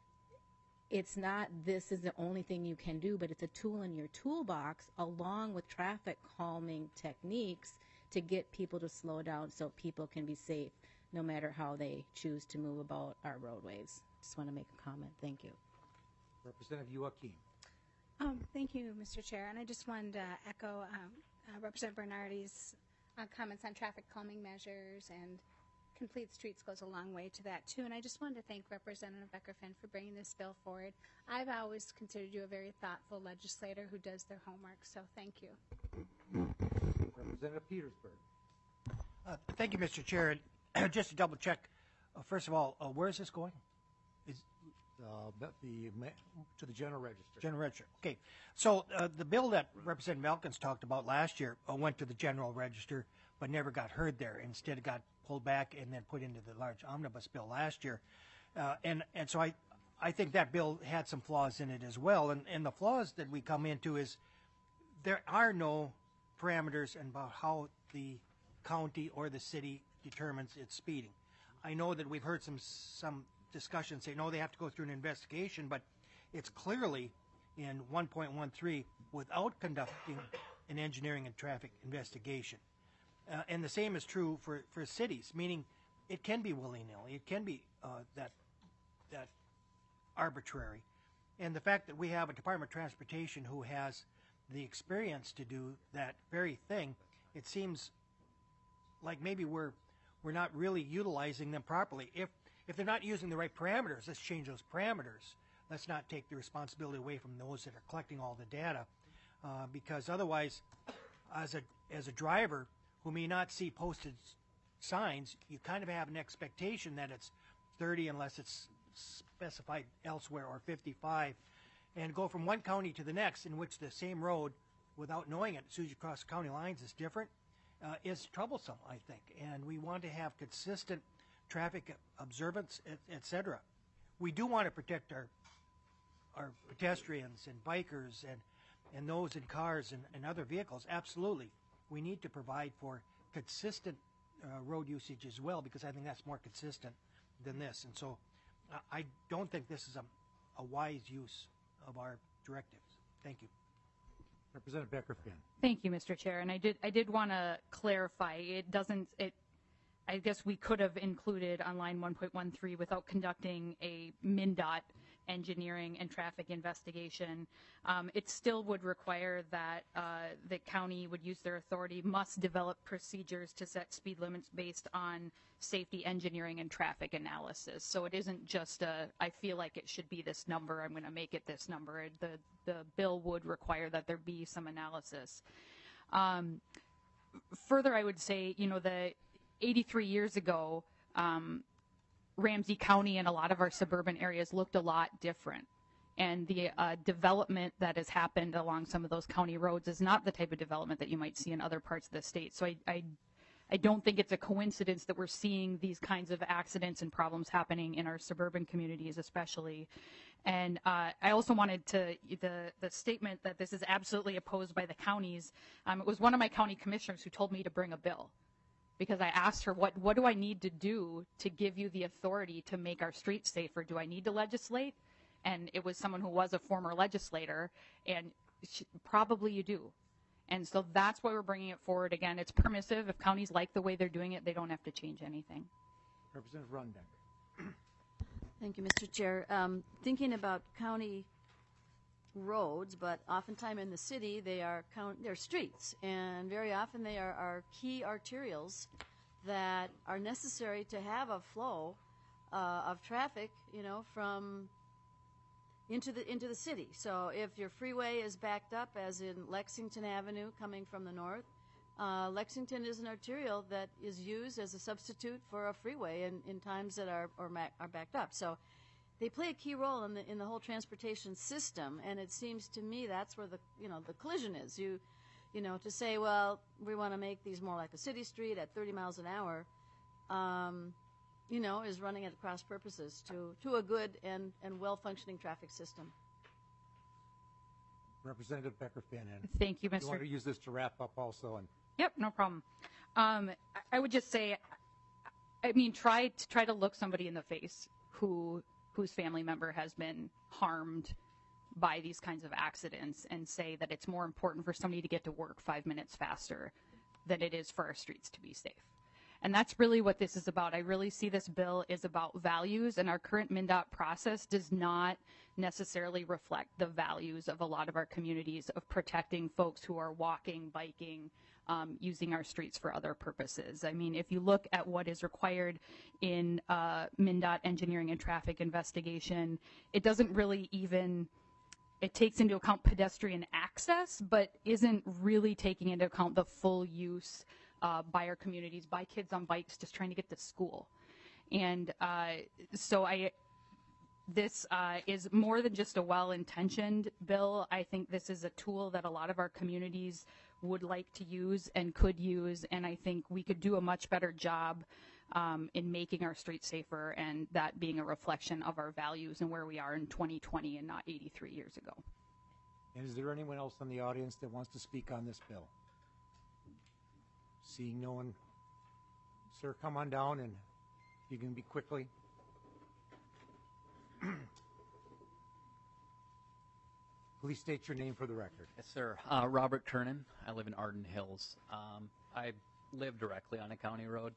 Speaker 15: this is the only thing you can do, but it's a tool in your toolbox along with traffic calming techniques to get people to slow down so people can be safe no matter how they choose to move about our roadways. Just want to make a comment. Thank you.
Speaker 3: Representative Joaquin.
Speaker 19: Thank you, Mr. Chair. And I just wanted to echo Representative Bernardi's comments on traffic calming measures, and Complete Streets goes a long way to that too. And I just wanted to thank Representative Beckerfin for bringing this bill forward. I've always considered you a very thoughtful legislator who does their homework, so thank you.
Speaker 3: Representative Petersburg.
Speaker 7: Thank you, Mr. Chair. Just to double check, first of all, where is this going?
Speaker 3: to the general register.
Speaker 7: General register. Okay. So the bill that Representative Elkins talked about last year went to the general register, but never got heard there. Instead, it got pulled back and then put into the large omnibus bill last year. And so I think that bill had some flaws in it as well. And the flaws that we come into is there are no parameters about how the county or the city determines its speeding. I know that we've heard some discussion say, no, they have to go through an investigation, but it's clearly in 1.13 without conducting an engineering and traffic investigation. And the same is true for cities, meaning it can be willy-nilly. It can be that arbitrary. And the fact that we have a Department of Transportation who has the experience to do that very thing, it seems like maybe we're not really utilizing them properly. If they're not using the right parameters, let's change those parameters. Let's not take the responsibility away from those that are collecting all the data, because otherwise, as a driver who may not see posted signs, you kind of have an expectation that it's 30 unless it's specified elsewhere, or 55, and go from one county to the next in which the same road, without knowing it, as soon as you cross county lines, is different, is troublesome, I think. And we want to have consistent traffic observance, et cetera. We do want to protect our pedestrians and bikers and those in cars and other vehicles. Absolutely. We need to provide for consistent road usage as well, because I think that's more consistent than this. And so I don't think this is a wise use of our directives. Thank you.
Speaker 3: Representative Becker-Finn.
Speaker 12: Thank you, Mr. Chair. And I did want to clarify. I guess we could have included on line 1.13 without conducting a MnDOT engineering and traffic investigation. It still would require that the county would use their authority, must develop procedures to set speed limits based on safety engineering and traffic analysis. So it isn't just I feel like it should be this number, I'm going to make it this number. The bill would require that there be some analysis. Further, I would say, the 83 years ago, Ramsey County and a lot of our suburban areas looked a lot different. And the development that has happened along some of those county roads is not the type of development that you might see in other parts of the state. So I don't think it's a coincidence that we're seeing these kinds of accidents and problems happening in our suburban communities especially. And I also wanted to, the statement that this is absolutely opposed by the counties, it was one of my county commissioners who told me to bring a bill. Because I asked her, what do I need to do to give you the authority to make our streets safer? Do I need to legislate? And it was someone who was a former legislator, and probably you do. And so that's why we're bringing it forward. Again, it's permissive. If counties like the way they're doing it, they don't have to change anything.
Speaker 3: Representative Runbeck.
Speaker 9: Thank you, Mr. Chair. Thinking about county roads, but oftentimes in the city they're streets, and very often they are key arterials that are necessary to have a flow of traffic, from into the city. So if your freeway is backed up, as in Lexington Avenue coming from the north, Lexington is an arterial that is used as a substitute for a freeway in times that are backed up. So they play a key role in the whole transportation system, and it seems to me that's where the collision is. To say, well, we want to make these more like a city street at 30 miles an hour, is running at cross purposes to a good and well-functioning traffic system.
Speaker 3: Representative Becker-Finn.
Speaker 12: Thank you, Mr.
Speaker 3: You want to use this to wrap up also?
Speaker 12: Yep, no problem. I would just say, try to look somebody in the face whose family member has been harmed by these kinds of accidents and say that it's more important for somebody to get to work 5 minutes faster than it is for our streets to be safe. And that's really what this is about. I really see this bill is about values, and our current MnDOT process does not necessarily reflect the values of a lot of our communities of protecting folks who are walking, biking, using our streets for other purposes. If you look at what is required in MnDOT engineering and traffic investigation, it doesn't really it takes into account pedestrian access, but isn't really taking into account the full use by our communities, by kids on bikes just trying to get to school. And so this is more than just a well-intentioned bill. I think this is a tool that a lot of our communities would like to use and could use, and I think we could do a much better job in making our streets safer, and that being a reflection of our values and where we are in 2020 and not 83 years ago.
Speaker 7: And is there anyone else in the audience that wants to speak on this bill? Seeing no one, sir, come on down, and you can be quickly. Please state your name for the record.
Speaker 20: Yes, sir. Robert Kernan. I live in Arden Hills. I live directly on a county road.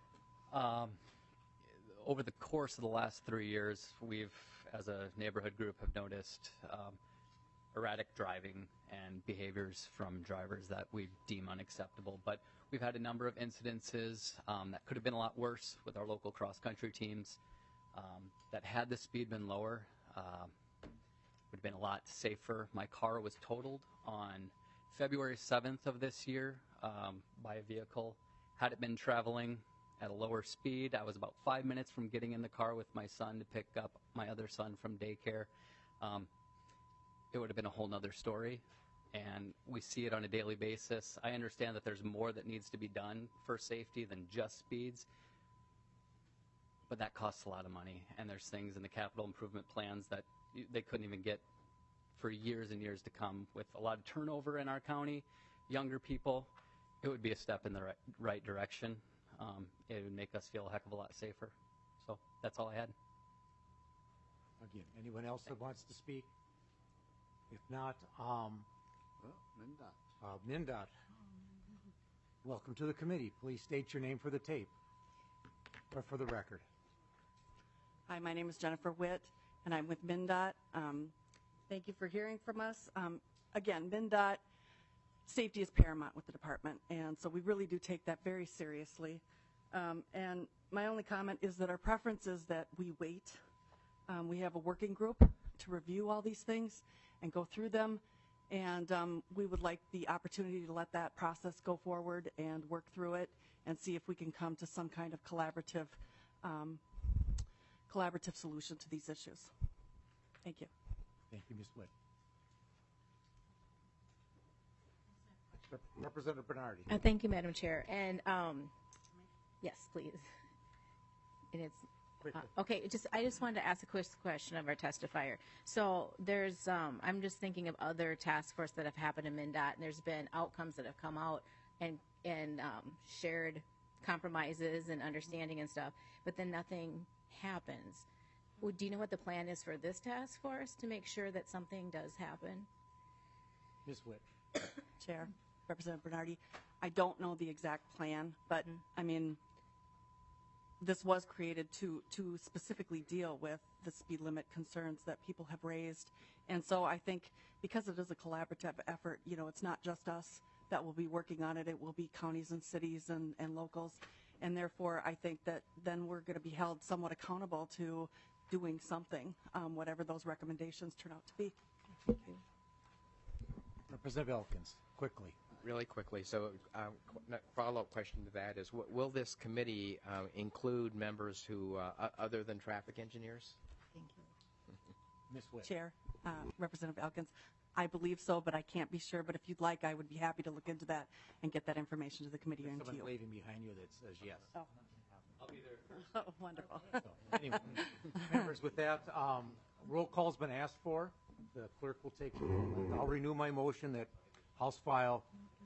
Speaker 20: Over the course of the last 3 years, we've, as a neighborhood group, have noticed erratic driving and behaviors from drivers that we deem unacceptable. But we've had a number of incidences that could have been a lot worse with our local cross-country teams. That had the speed been lower, would have been a lot safer. My car was totaled on February 7th of this year by a vehicle. Had it been traveling at a lower speed, I was about 5 minutes from getting in the car with my son to pick up my other son from daycare. It would have been a whole nother story, and we see it on a daily basis. I understand that there's more that needs to be done for safety than just speeds, but that costs a lot of money, and there's things in the capital improvement plans that they couldn't even get for years and years to come. With a lot of turnover in our county, younger people, it would be a step in the right direction. It would make us feel a heck of a lot safer. So that's all I had.
Speaker 7: Again, anyone else that wants to speak? If not, MnDOT. Welcome to the committee. Please state your name for the tape or for the record.
Speaker 11: Hi, my name is Jennifer Witt, and I'm with MnDOT. Thank you for hearing from us. Again, MnDOT, safety is paramount with the department, and so we really do take that very seriously. And my only comment is that our preference is that we wait. We have a working group to review all these things and go through them, and we would like the opportunity to let that process go forward and work through it and see if we can come to some kind of collaborative solution to these issues. Thank you.
Speaker 7: Thank you, Ms. Witt. Representative Bernardi.
Speaker 15: Thank you, Madam Chair. And yes, please. And it's okay. I just wanted to ask a quick question of our testifier. So there's I'm just thinking of other task force that have happened in MnDOT, and there's been outcomes that have come out and shared compromises and understanding and stuff, but then nothing happens. Well, do you know what the plan is for this task force to make sure that something does happen?
Speaker 7: Ms. Witt.
Speaker 11: Chair, Representative Bernardi, I don't know the exact plan, but I mean, this was created to specifically deal with the speed limit concerns that people have raised. And so I think because it is a collaborative effort, you know, it's not just us that will be working on it. It will be counties and cities and locals. And therefore, I think that then we're going to be held somewhat accountable to doing something, whatever those recommendations turn out to be. Thank you.
Speaker 7: Representative Elkins, quickly.
Speaker 18: Really quickly. So follow-up question to that is, will this committee include members who, other than traffic engineers?
Speaker 11: Thank you.
Speaker 7: Ms. Witt.
Speaker 11: Chair, Representative Elkins, I believe so, but I can't be sure. But if you'd like, I would be happy to look into that and get that information to the committee and to
Speaker 7: Someone
Speaker 11: you.
Speaker 7: waving behind you that says yes.
Speaker 11: Oh. I'll be there. Oh, wonderful.
Speaker 7: So, anyway, members, with that, roll call's been asked for. The clerk will take the roll. I'll renew my motion that House File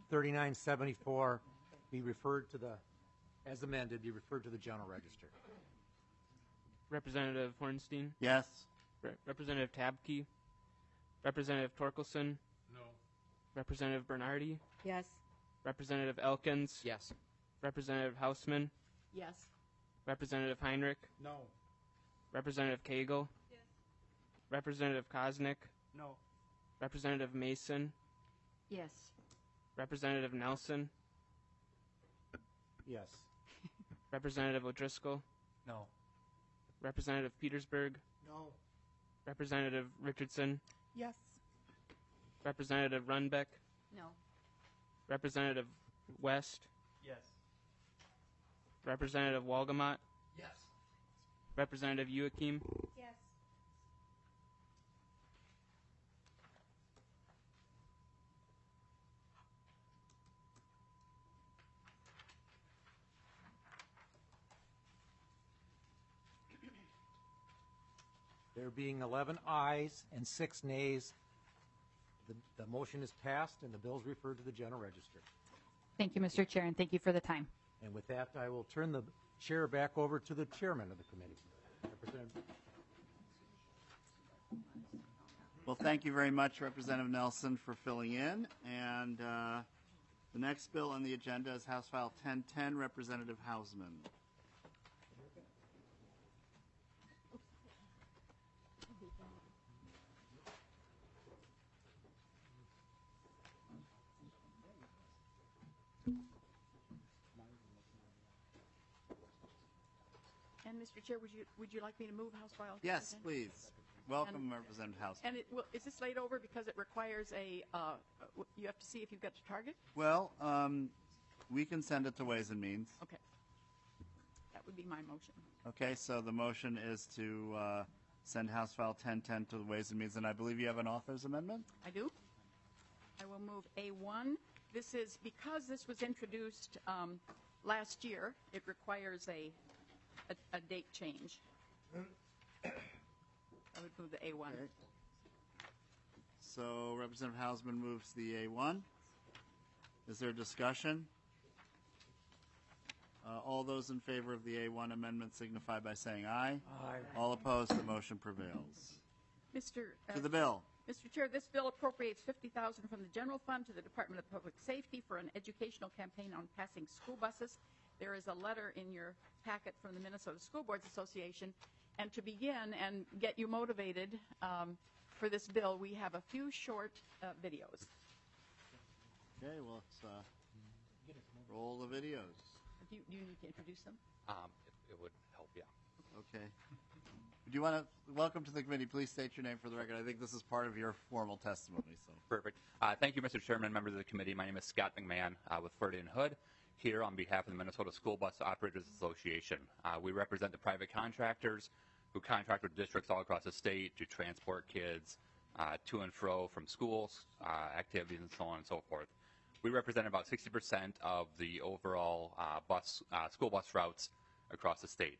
Speaker 7: 3974 be referred to as amended, be referred to the General Register.
Speaker 21: Representative Hornstein?
Speaker 2: Yes.
Speaker 21: Representative Tabke? Representative Torkelson?
Speaker 5: No.
Speaker 21: Representative Bernardi?
Speaker 15: Yes.
Speaker 21: Representative Elkins?
Speaker 18: Yes.
Speaker 21: Representative Hausman?
Speaker 9: Yes.
Speaker 21: Representative Heinrich?
Speaker 1: No.
Speaker 21: Representative Cagle?
Speaker 9: Yes.
Speaker 21: Representative Kosnick?
Speaker 1: No.
Speaker 21: Representative Mason?
Speaker 9: Yes.
Speaker 21: Representative Nelson?
Speaker 7: Yes.
Speaker 21: Representative O'Driscoll?
Speaker 1: No.
Speaker 21: Representative Petersburg?
Speaker 1: No.
Speaker 21: Representative Richardson?
Speaker 11: Yes.
Speaker 21: Representative Runbeck?
Speaker 9: No.
Speaker 21: Representative West?
Speaker 1: Yes.
Speaker 21: Representative Walgamot?
Speaker 1: Yes.
Speaker 21: Representative Joachim?
Speaker 19: Yes.
Speaker 3: There being 11 ayes and 6 nays, the motion is passed and the bill is referred to the general register.
Speaker 12: Thank you, Mr. Chair, and thank you for the time.
Speaker 3: And with that, I will turn the chair back over to the chairman of the committee. Representative.
Speaker 2: Well, thank you very much, Representative Nelson, for filling in. And the next bill on the agenda is House File 1010, Representative Hausman.
Speaker 6: And Mr. Chair, would you like me to move House File?
Speaker 2: Yes,
Speaker 6: 1010?
Speaker 2: please. Welcome, Representative Hausman.
Speaker 6: And is this laid over because it requires you have to see if you've got the target?
Speaker 2: Well, we can send it to Ways and Means.
Speaker 6: Okay. That would be my motion.
Speaker 2: Okay, so the motion is to send House File 1010 to the Ways and Means, and I believe you have an author's amendment?
Speaker 6: I do. I will move A1. This is because this was introduced last year, it requires a date change. I would move the A1.
Speaker 2: Okay. So Representative Hausman moves the A1. Is there discussion? All those in favor of the A1 amendment signify by saying aye.
Speaker 3: Aye.
Speaker 2: All opposed, the motion prevails.
Speaker 6: To
Speaker 2: the bill.
Speaker 6: Mr. Chair, this bill appropriates $50,000 from the general fund to the Department of Public Safety for an educational campaign on passing school buses. There is a letter in your packet from the Minnesota School Boards Association. And to begin and get you motivated for this bill, we have a few short videos.
Speaker 2: Okay, well, let's roll the videos.
Speaker 6: Do you need to introduce them?
Speaker 20: It would help, yeah.
Speaker 2: Okay. Do you want to welcome to the committee? Please state your name for the record. I think this is part of your formal testimony. So
Speaker 22: Perfect. Thank you, Mr. Chairman, members of the committee. My name is Scott McMahon with Ferdinand Hood, here on behalf of the Minnesota School Bus Operators Association. We represent the private contractors who contract with districts all across the state to transport kids to and fro from schools, activities, and so on and so forth. We represent about 60% of the overall school bus routes across the state.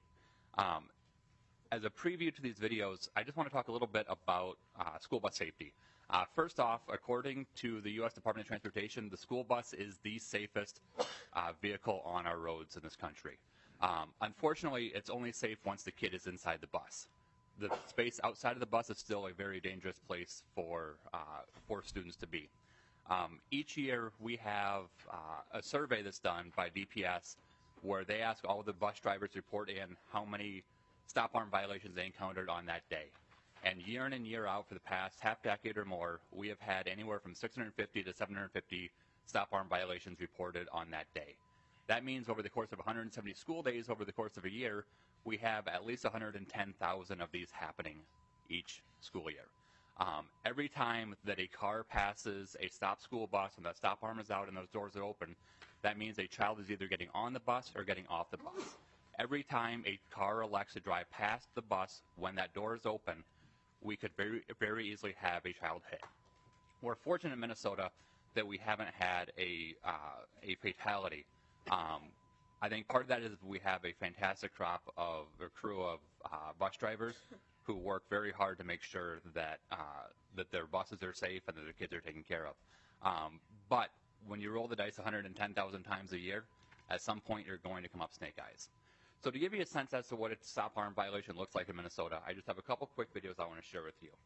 Speaker 22: As a preview to these videos, I just want to talk a little bit about school bus safety. First off, according to the U.S. Department of Transportation, the school bus is the safest vehicle on our roads in this country. Unfortunately, it's only safe once the kid is inside the bus. The space outside of the bus is still a very dangerous place for students to be. Each year, we have a survey that's done by DPS where they ask all the bus drivers to report in how many stop arm violations they encountered on that day. And year in and year out for the past half decade or more, we have had anywhere from 650 to 750 stop arm violations reported on that day. That means over the course of 170 school days over the course of a year, we have at least 110,000 of these happening each school year. Every time that a car passes a stopped school bus and that stop arm is out and those doors are open, that means a child is either getting on the bus or getting off the bus. Every time a car elects to drive past the bus when that door is open, we could very, very easily have a child hit. We're fortunate in Minnesota that we haven't had a fatality. I think part of that is we have a fantastic crew of bus drivers who work very hard to make sure that that their buses are safe and that their kids are taken care of. But when you roll the dice 110,000 times a year, at some point you're going to come up snake eyes. So to give you a sense as to what a stop arm violation looks like in Minnesota, I just have a couple quick videos I want to share with you.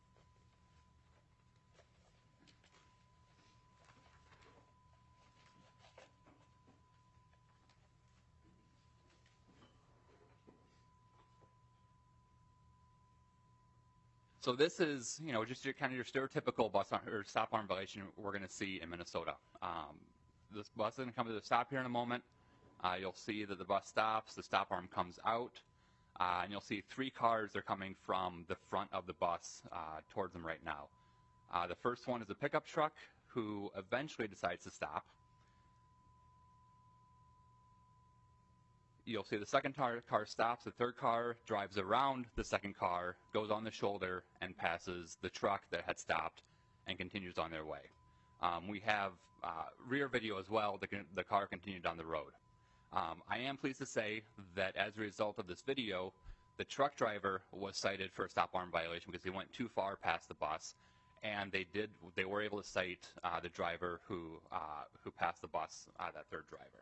Speaker 22: So this is, just kind of your stereotypical bus or stop arm violation we're going to see in Minnesota. This bus is going to come to the stop here in a moment. You'll see that the bus stops, the stop arm comes out, and you'll see 3 cars are coming from the front of the bus towards them right now. The first one is a pickup truck who eventually decides to stop. You'll see the second car stops, the third car drives around the second car, goes on the shoulder, and passes the truck that had stopped and continues on their way. We have rear video as well. The car continued down the road. I am pleased to say that as a result of this video, The truck driver was cited for a stop arm violation because he went too far past the bus, and they were able to cite the driver who passed the bus, that third driver.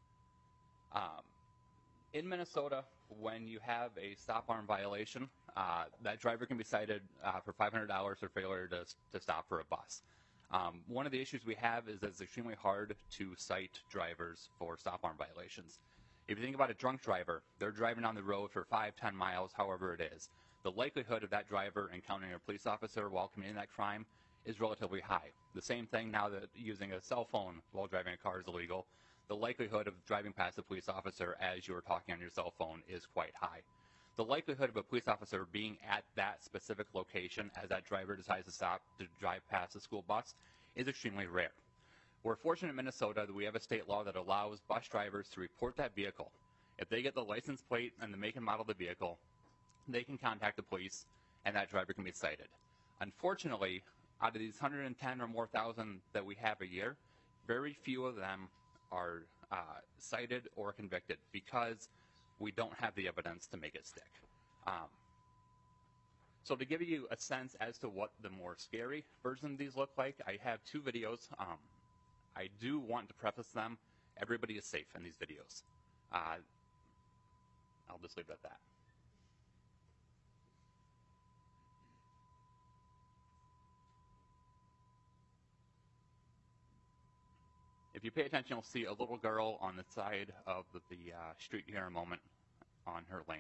Speaker 22: In Minnesota, when you have a stop arm violation, that driver can be cited for $500 for failure to stop for a bus. One of the issues we have is that it's extremely hard to cite drivers for stop arm violations. If you think about a drunk driver, they're driving down the road for 5-10 miles, however it is. The likelihood of that driver encountering a police officer while committing that crime is relatively high. The same thing now that using a cell phone while driving a car is illegal, the likelihood of driving past a police officer as you are talking on your cell phone is quite high. The likelihood of a police officer being at that specific location as that driver decides to stop to drive past a school bus is extremely rare. We're fortunate in Minnesota that we have a state law that allows bus drivers to report that vehicle. If they get the license plate and the make and model of the vehicle, they can contact the police and that driver can be cited. Unfortunately, out of these 110 or more thousand that we have a year, very few of them are cited or convicted because we don't have the evidence to make it stick. So to give you a sense as to what the more scary version of these look like, I have two videos. I do want to preface them. Everybody is safe in these videos. I'll just leave it at that. If you pay attention, you'll see a little girl on the side of the street here in a moment on her lane.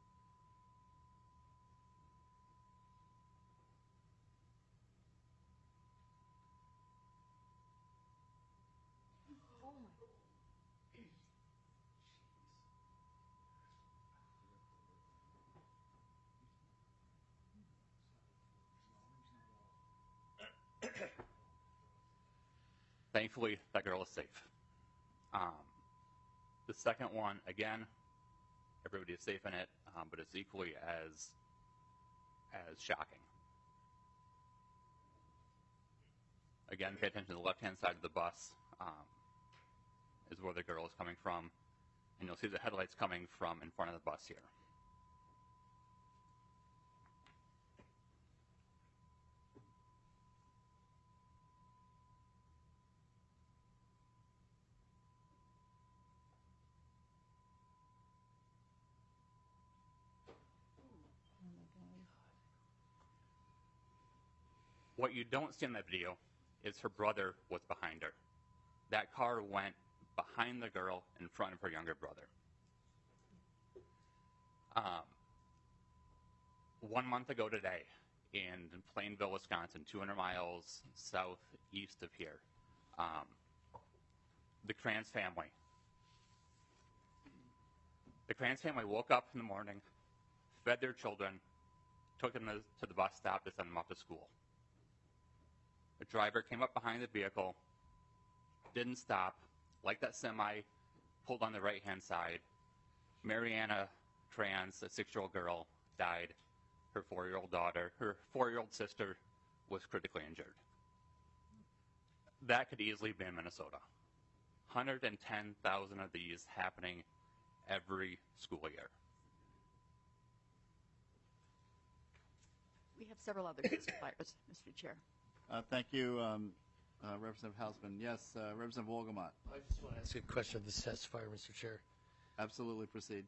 Speaker 22: Thankfully, that girl is safe. The second one, again, everybody is safe in it, but it's equally as shocking. Again, pay attention to the left-hand side of the bus is where the girl is coming from, and you'll see the headlights coming from in front of the bus here. What you don't see in that video is her brother was behind her. That car went behind the girl in front of her younger brother. 1 month ago today, in Plainville, Wisconsin, 200 miles southeast of here, the Kranz family woke up in the morning, fed their children, took them to the bus stop to send them off to school. A driver came up behind the vehicle, didn't stop, like that semi, pulled on the right-hand side. Mariana Kranz, a 6-year-old girl, died. Her 4-year-old sister was critically injured. That could easily be in Minnesota. 110,000 of these happening every school year.
Speaker 6: We have several other testifiers, Mr. Chair.
Speaker 2: Thank you, Representative Hausman. Yes, Representative Wolgamott.
Speaker 4: I just want to ask a question of the testifier, Mr. Chair.
Speaker 2: Absolutely, proceed.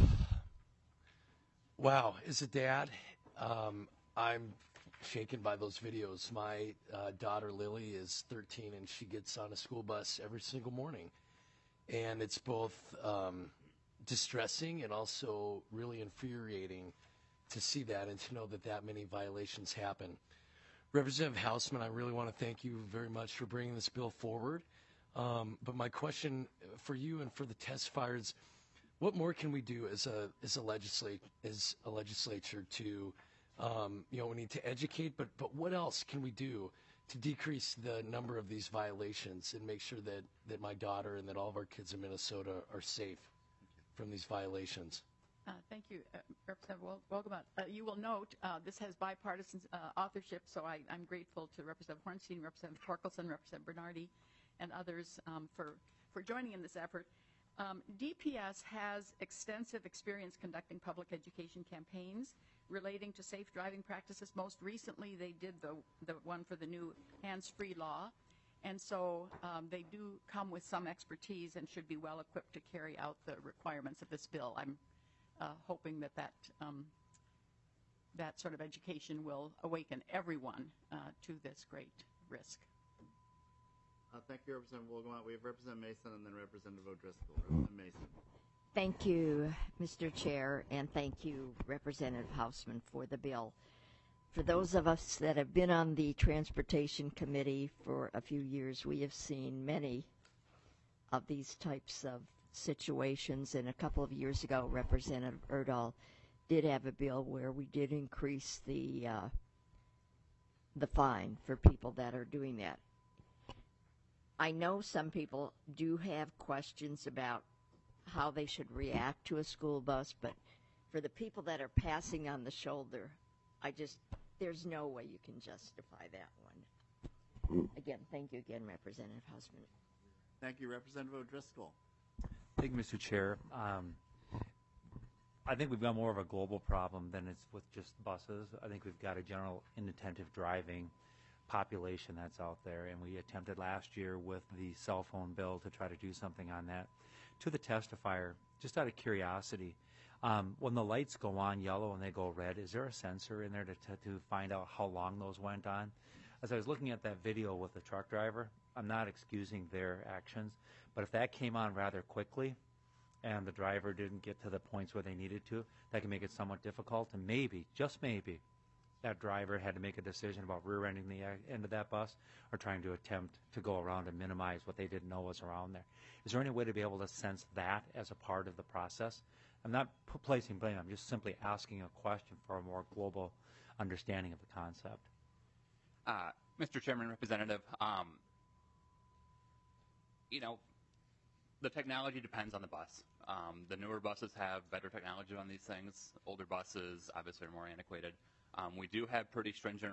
Speaker 4: Wow, as a dad, I'm shaken by those videos. My daughter Lily is 13 and she gets on a school bus every single morning. And it's both distressing and also really infuriating to see that and to know that that many violations happen. Representative Hausman, I really want to thank you very much for bringing this bill forward. But my question for you and for the testifiers, what more can we do as a legislature to, we need to educate, but what else can we do to decrease the number of these violations and make sure that my daughter and that all of our kids in Minnesota are safe from these violations?
Speaker 6: Thank you, Representative Wolgamott. You will note this has bipartisan authorship, so I'm grateful to Representative Hornstein, Representative Torkelson, Representative Bernardi, and others for joining in this effort. DPS has extensive experience conducting public education campaigns relating to safe driving practices. Most recently, they did the one for the new hands-free law. And so they do come with some expertise and should be well equipped to carry out the requirements of this bill. I'm hoping that that sort of education will awaken everyone to this great risk.
Speaker 2: Thank you, Representative Wolgamott. We have Representative Mason and then Representative O'Driscoll. Representative Mason.
Speaker 17: Thank you, Mr. Chair, and thank you, Representative Hausman, for the bill. For those of us that have been on the Transportation Committee for a few years, we have seen many of these types of situations. And a couple of years ago, Representative Erdahl did have a bill where we did increase the fine for people that are doing that. I know some people do have questions about how they should react to a school bus, but for the people that are passing on the shoulder, there's no way you can justify that one. Again, thank you again, Representative Hausman.
Speaker 2: Thank you, Representative O'Driscoll.
Speaker 3: Thank you, Mr. Chair. I think we've got more of a global problem than it's with just buses. I think we've got a general inattentive driving population that's out there, and we attempted last year with the cell phone bill to try to do something on that. To the testifier, just out of curiosity, when the lights go on yellow and they go red, is there a sensor in there to find out how long those went on? As I was looking at that video with the truck driver, I'm not excusing their actions, but if that came on rather quickly and the driver didn't get to the points where they needed to, that can make it somewhat difficult, and maybe, just maybe, that driver had to make a decision about rear-ending the end of that bus or trying to attempt to go around and minimize what they didn't know was around there. Is there any way to be able to sense that as a part of the process? I'm not placing blame. I'm just simply asking a question for a more global understanding of the concept.
Speaker 22: Mr. Chairman, Representative, the technology depends on the bus. The newer buses have better technology on these things. Older buses obviously are more antiquated. We do have pretty stringent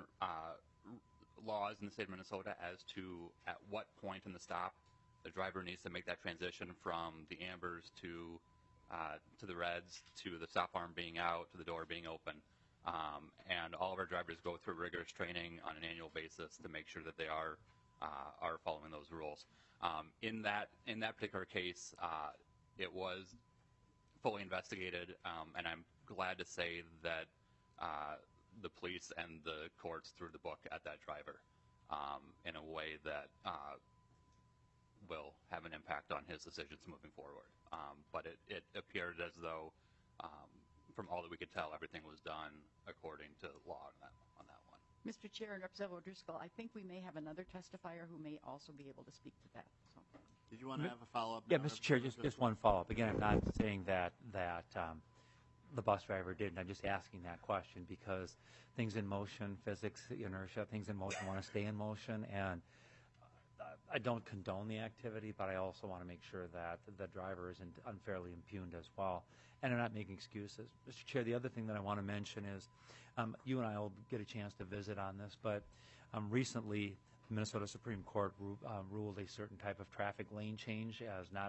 Speaker 22: laws in the state of Minnesota as to at what point in the stop the driver needs to make that transition from the ambers to the reds, to the stop arm being out, to the door being open. And all of our drivers go through rigorous training on an annual basis to make sure that they are following those rules. In that particular case, it was fully investigated, and I'm glad to say that the police and the courts threw the book at that driver in a way that will have an impact on his decisions moving forward. But it appeared as though, from all that we could tell, everything was done according to law on that one.
Speaker 6: Mr. Chair and Representative O'Driscoll, I think we may have another testifier who may also be able to speak to that. So.
Speaker 2: Did you want to have a follow-up?
Speaker 3: Yeah, Mr. Chair, just one follow-up. Again, I'm not saying that the bus driver didn't. I'm just asking that question because things in motion, physics, inertia, things in motion want to stay in motion, and I don't condone the activity, but I also want to make sure that the driver isn't unfairly impugned as well. And I'm not making excuses. Mr. Chair, the other thing that I want to mention is you and I will get a chance to visit on this, but recently the Minnesota Supreme Court ruled a certain type of traffic lane change as not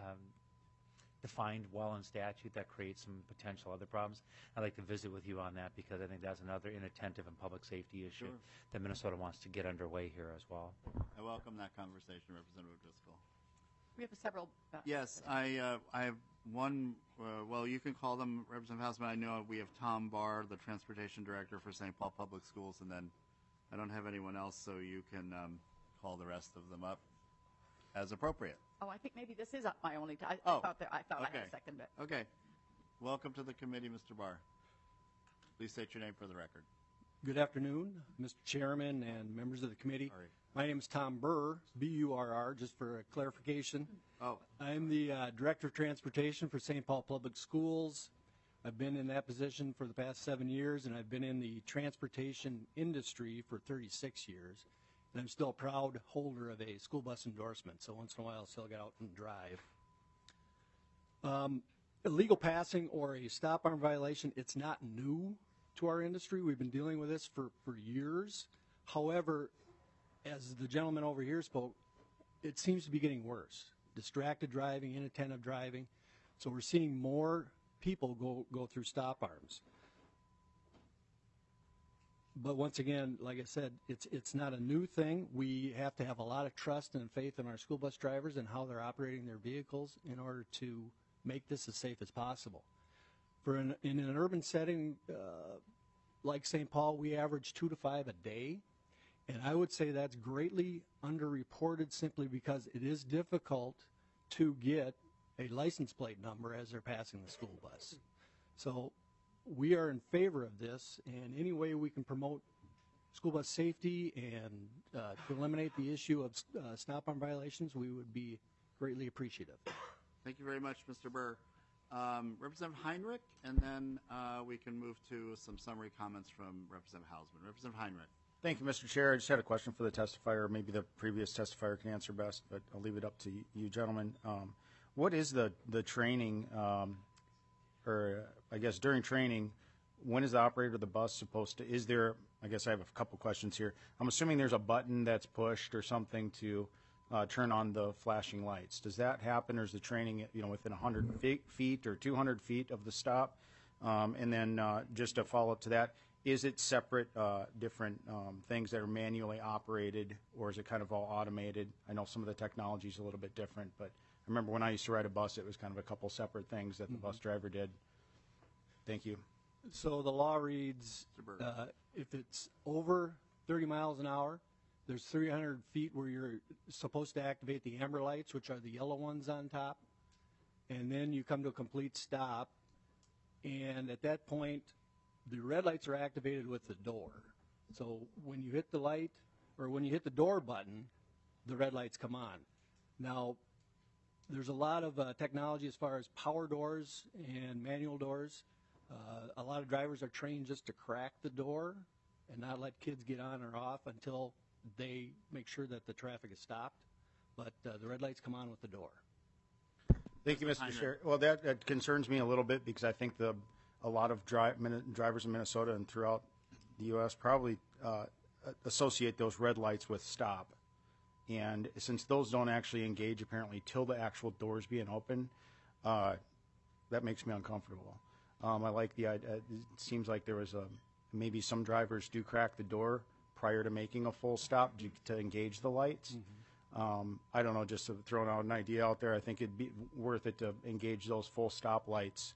Speaker 3: defined well in statute. That creates some potential other problems. I'd like to visit with you on that because I think that's another inattentive and public safety issue that Minnesota wants to get underway here as well.
Speaker 2: I welcome that conversation, Representative O'Driscoll.
Speaker 6: We have several.
Speaker 2: Yes, I have one. Well, you can call them Representative Hausman. I know we have Tom Barr, the Transportation Director for St. Paul Public Schools, and then I don't have anyone else, so you can call the rest of them up as appropriate.
Speaker 6: Oh, I think maybe this is up my only time. I thought I had a second bit.
Speaker 2: Okay. Welcome to the committee, Mr. Barr. Please state your name for the record.
Speaker 8: Good afternoon, Mr. Chairman and members of the committee. My name is Tom Burr, B-U-R-R, just for a clarification. I'm the Director of Transportation for St. Paul Public Schools. I've been in that position for the past 7 years, and I've been in the transportation industry for 36 years. And I'm still a proud holder of a school bus endorsement, so once in a while I'll still get out and drive. Illegal passing or a stop arm violation, it's not new to our industry. We've been dealing with this for years. However, as the gentleman over here spoke, it seems to be getting worse. distracted driving, inattentive driving. So we're seeing more people go through stop arms. But once again, like I said, it's not a new thing. We have to have a lot of trust and faith in our school bus drivers and how they're operating their vehicles in order to make this as safe as possible. In an urban setting like St. Paul, we average 2 to 5 a day. And I would say that's greatly underreported simply because it is difficult to get a license plate number as they're passing the school bus. So we are in favor of this, and any way we can promote school bus safety and to eliminate the issue of stop arm violations, we would be greatly appreciative.
Speaker 2: Thank you very much, Mr. Burr. Representative Heinrich, and then we can move to some summary comments from Representative Hausman. Representative Heinrich.
Speaker 1: Thank you, Mr. Chair. I just had a question for the testifier. Maybe the previous testifier can answer best, but I'll leave it up to you gentlemen. What is the training, or I guess during training, when is the operator of the bus supposed to, is there, I guess I have a couple questions here. I'm assuming there's a button that's pushed or something to turn on the flashing lights. Does that happen, or is the training within 100 feet or 200 feet of the stop? And then just a follow-up to that, is it separate, different things that are manually operated, or is it kind of all automated? I know some of the technology is a little bit different, but I remember when I used to ride a bus, it was kind of a couple separate things that the bus driver did. Thank you.
Speaker 8: So the law reads, if it's over 30 miles an hour, there's 300 feet where you're supposed to activate the amber lights, which are the yellow ones on top, and then you come to a complete stop, and at that point, the red lights are activated with the door. So when you hit the light, or when you hit the door button, the red lights come on. Now, there's a lot of technology as far as power doors and manual doors. A lot of drivers are trained just to crack the door and not let kids get on or off until they make sure that the traffic is stopped. But the red lights come on with the door.
Speaker 1: Thank you, Mr. Chair. Well, that concerns me a little bit because I think a lot of drivers in Minnesota and throughout the U.S. probably associate those red lights with stop. And since those don't actually engage apparently till the actual doors being open, that makes me uncomfortable. I like the idea. It seems like there was maybe some drivers do crack the door prior to making a full stop to engage the lights. I don't know, just throwing out an idea out there, I think it'd be worth it to engage those full stop lights,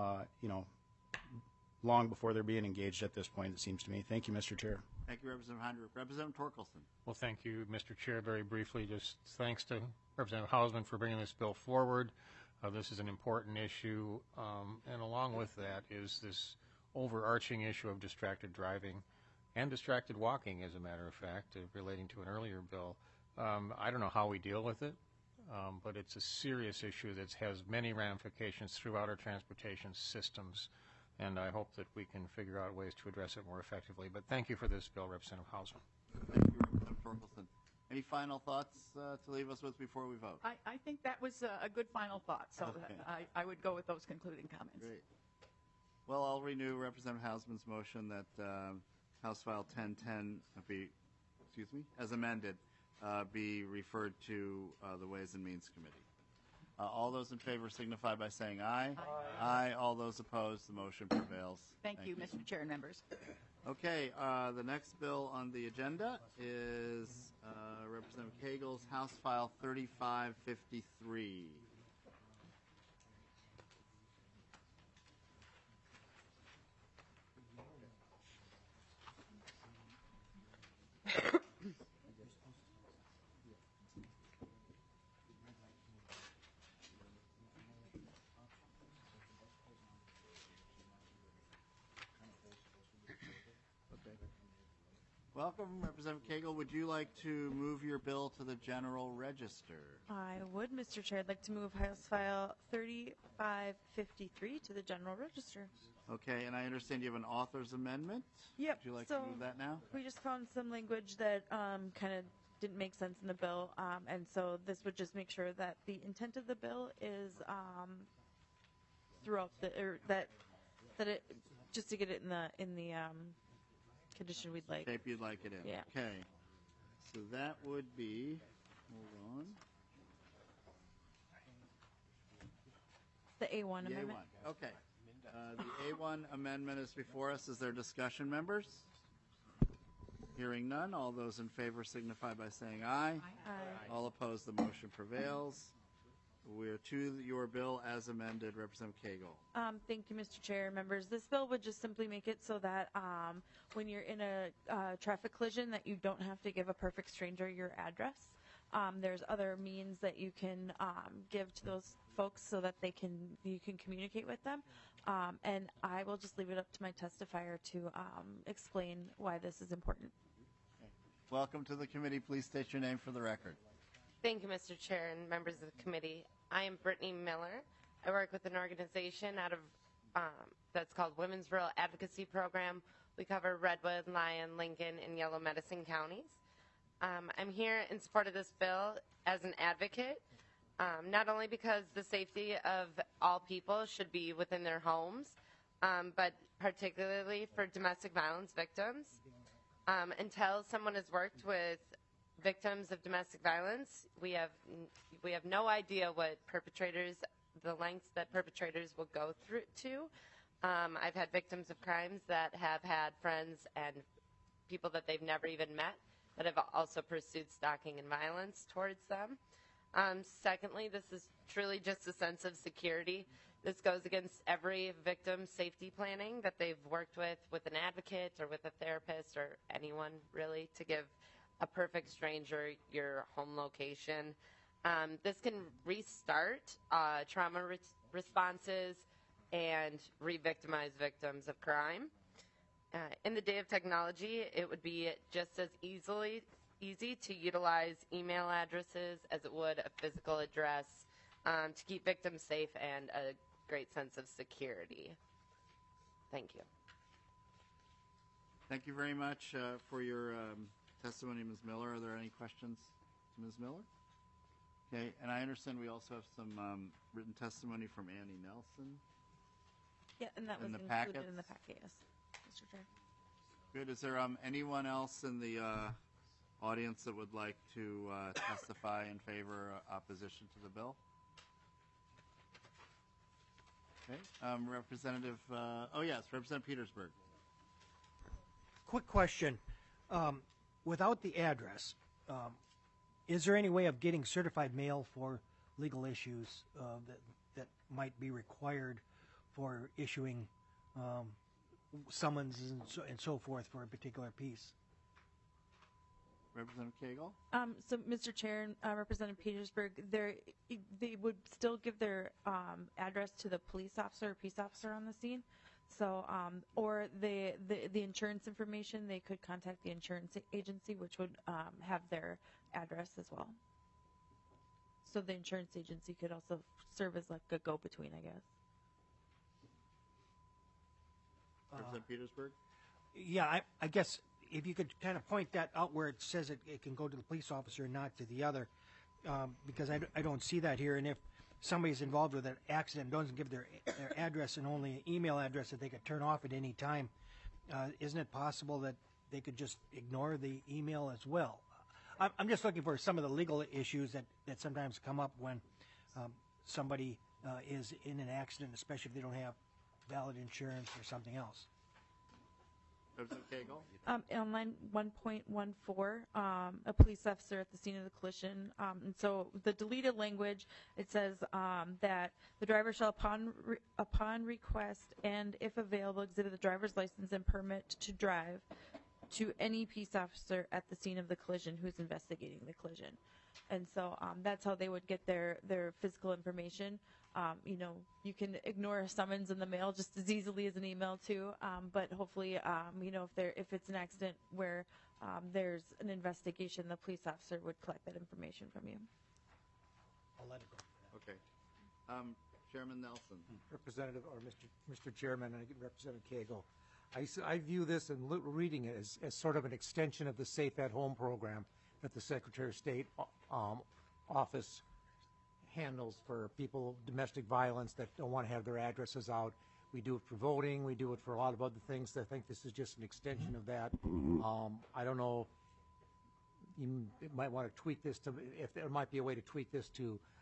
Speaker 1: long before they're being engaged at this point, it seems to me. Thank you, Mr. Chair.
Speaker 2: Thank you, Representative Heinrich. Representative Torkelson.
Speaker 5: Well, thank you, Mr. Chair. Very briefly, just thanks to Representative Hausman for bringing this bill forward. This is an important issue, and along with that is this overarching issue of distracted driving and distracted walking, as a matter of fact, relating to an earlier bill. I don't know how we deal with it, but it's a serious issue that has many ramifications throughout our transportation systems, and I hope that we can figure out ways to address it more effectively. But thank you for this bill, Representative Hausman.
Speaker 2: Thank you, Representative Torkelson. Any final thoughts to leave us with before we vote?
Speaker 6: I think that was a good final thought, so
Speaker 2: Okay.
Speaker 6: I would go with those concluding comments.
Speaker 2: Great. Well, I'll renew Representative Hausman's motion that House File 1010 be, as amended, be referred to the Ways and Means Committee. All those in favor signify by saying aye. Aye. All those opposed, the motion prevails.
Speaker 6: Thank you, Mr. Chair and members.
Speaker 2: Okay, the next bill on the agenda is Representative Cagle's House File 3553. Welcome, Representative Cagle. Would you like to move your bill to the General Register?
Speaker 10: I would, Mr. Chair. I'd like to move House File 3553 to the General Register.
Speaker 2: Okay, and I understand you have an author's amendment?
Speaker 10: Yep.
Speaker 2: Would you like
Speaker 10: so
Speaker 2: to move that now?
Speaker 10: We just found some language that kind of didn't make sense in the bill, and so this would just make sure that the intent of the bill is throughout the, or that it, just to get it in the condition we'd like.
Speaker 2: Shape you'd like it in.
Speaker 10: Yeah.
Speaker 2: Okay. So that would be, hold on.
Speaker 10: The A1
Speaker 2: The
Speaker 10: amendment.
Speaker 2: A1, okay. The A1 amendment is before us. Is there discussion, members? Hearing none, all those in favor signify by saying aye.
Speaker 10: Aye.
Speaker 2: All opposed, the motion prevails. We're to your bill as amended. Representative Cagle.
Speaker 10: Thank you, Mr. Chair. Members, this bill would just simply make it so that when you're in a traffic collision that you don't have to give a perfect stranger your address. There's other means that you can give to those folks so that you can communicate with them. And I will just leave it up to my testifier to explain why this is important.
Speaker 2: Welcome to the committee. Please state your name for the record.
Speaker 13: Thank you, Mr. Chair and members of the committee. I am Brittany Miller. I work with an organization out of that's called Women's Rural Advocacy Program. We cover Redwood, Lyon, Lincoln, and Yellow Medicine counties. I'm here in support of this bill as an advocate, not only because the safety of all people should be within their homes, but particularly for domestic violence victims. Until someone has worked with victims of domestic violence, we have no idea what the lengths that perpetrators will go through to. I've had victims of crimes that have had friends and people that they've never even met that have also pursued stalking and violence towards them. Secondly, this is truly just a sense of security. This goes against every victim safety planning that they've worked with an advocate or with a therapist or anyone really, to give a perfect stranger your home location. This can restart trauma responses and re-victimize victims of crime. In the day of technology, it would be just as easy to utilize email addresses as it would a physical address to keep victims safe and a great sense of security. Thank you.
Speaker 2: Thank you very much for your testimony, Ms. Miller. Are there any questions to Ms. Miller? Okay, and I understand we also have some written testimony from Annie Nelson.
Speaker 10: Yeah, and that was
Speaker 2: the
Speaker 10: included
Speaker 2: packets?
Speaker 10: in the packet, yes, Mr. Chair.
Speaker 2: Good. Is there anyone else in the audience that would like to testify in favor or opposition to the bill? Okay. Representative, Representative Petersburg.
Speaker 7: Quick question. Without the address, is there any way of getting certified mail for legal issues that might be required for issuing summons and so forth for a particular piece?
Speaker 2: Representative Cagle?
Speaker 10: So, Mr. Chair and Representative Petersburg, they would still give their address to the police officer or peace officer on the scene. So, or the insurance information, they could contact the insurance agency, which would have their address as well. So the insurance agency could also serve as like a go-between, I guess.
Speaker 2: Representative Petersburg?
Speaker 7: Yeah, I guess if you could kind of point that out where it says it can go to the police officer and not to the other, because I don't see that here. And if somebody's involved with an accident and doesn't give their address and only an email address that they could turn off at any time, isn't it possible that they could just ignore the email as well? I'm just looking for some of the legal issues that sometimes come up when somebody is in an accident, especially if they don't have valid insurance or something else.
Speaker 2: Representative Cagle?
Speaker 10: On line 1.14, a police officer at the scene of the collision. And so the deleted language, it says that the driver shall, upon request and if available, exhibit the driver's license and permit to drive to any peace officer at the scene of the collision who's investigating the collision. And so that's how they would get their physical information. You can ignore a summons in the mail just as easily as an email too. But hopefully, if it's an accident where there's an investigation, the police officer would collect that information from you.
Speaker 7: I'll let it go.
Speaker 2: Okay. Chairman Nelson.
Speaker 3: Representative, or Mr. Chairman, and Representative Cagle, I view this and reading it as sort of an extension of the Safe at Home program that the Secretary of State office handles for people, domestic violence, that don't want to have their addresses out. We do it for voting. We do it for a lot of other things. I think this is just an extension of that. I don't know. You might want to tweak this if there might be a way to tweak this to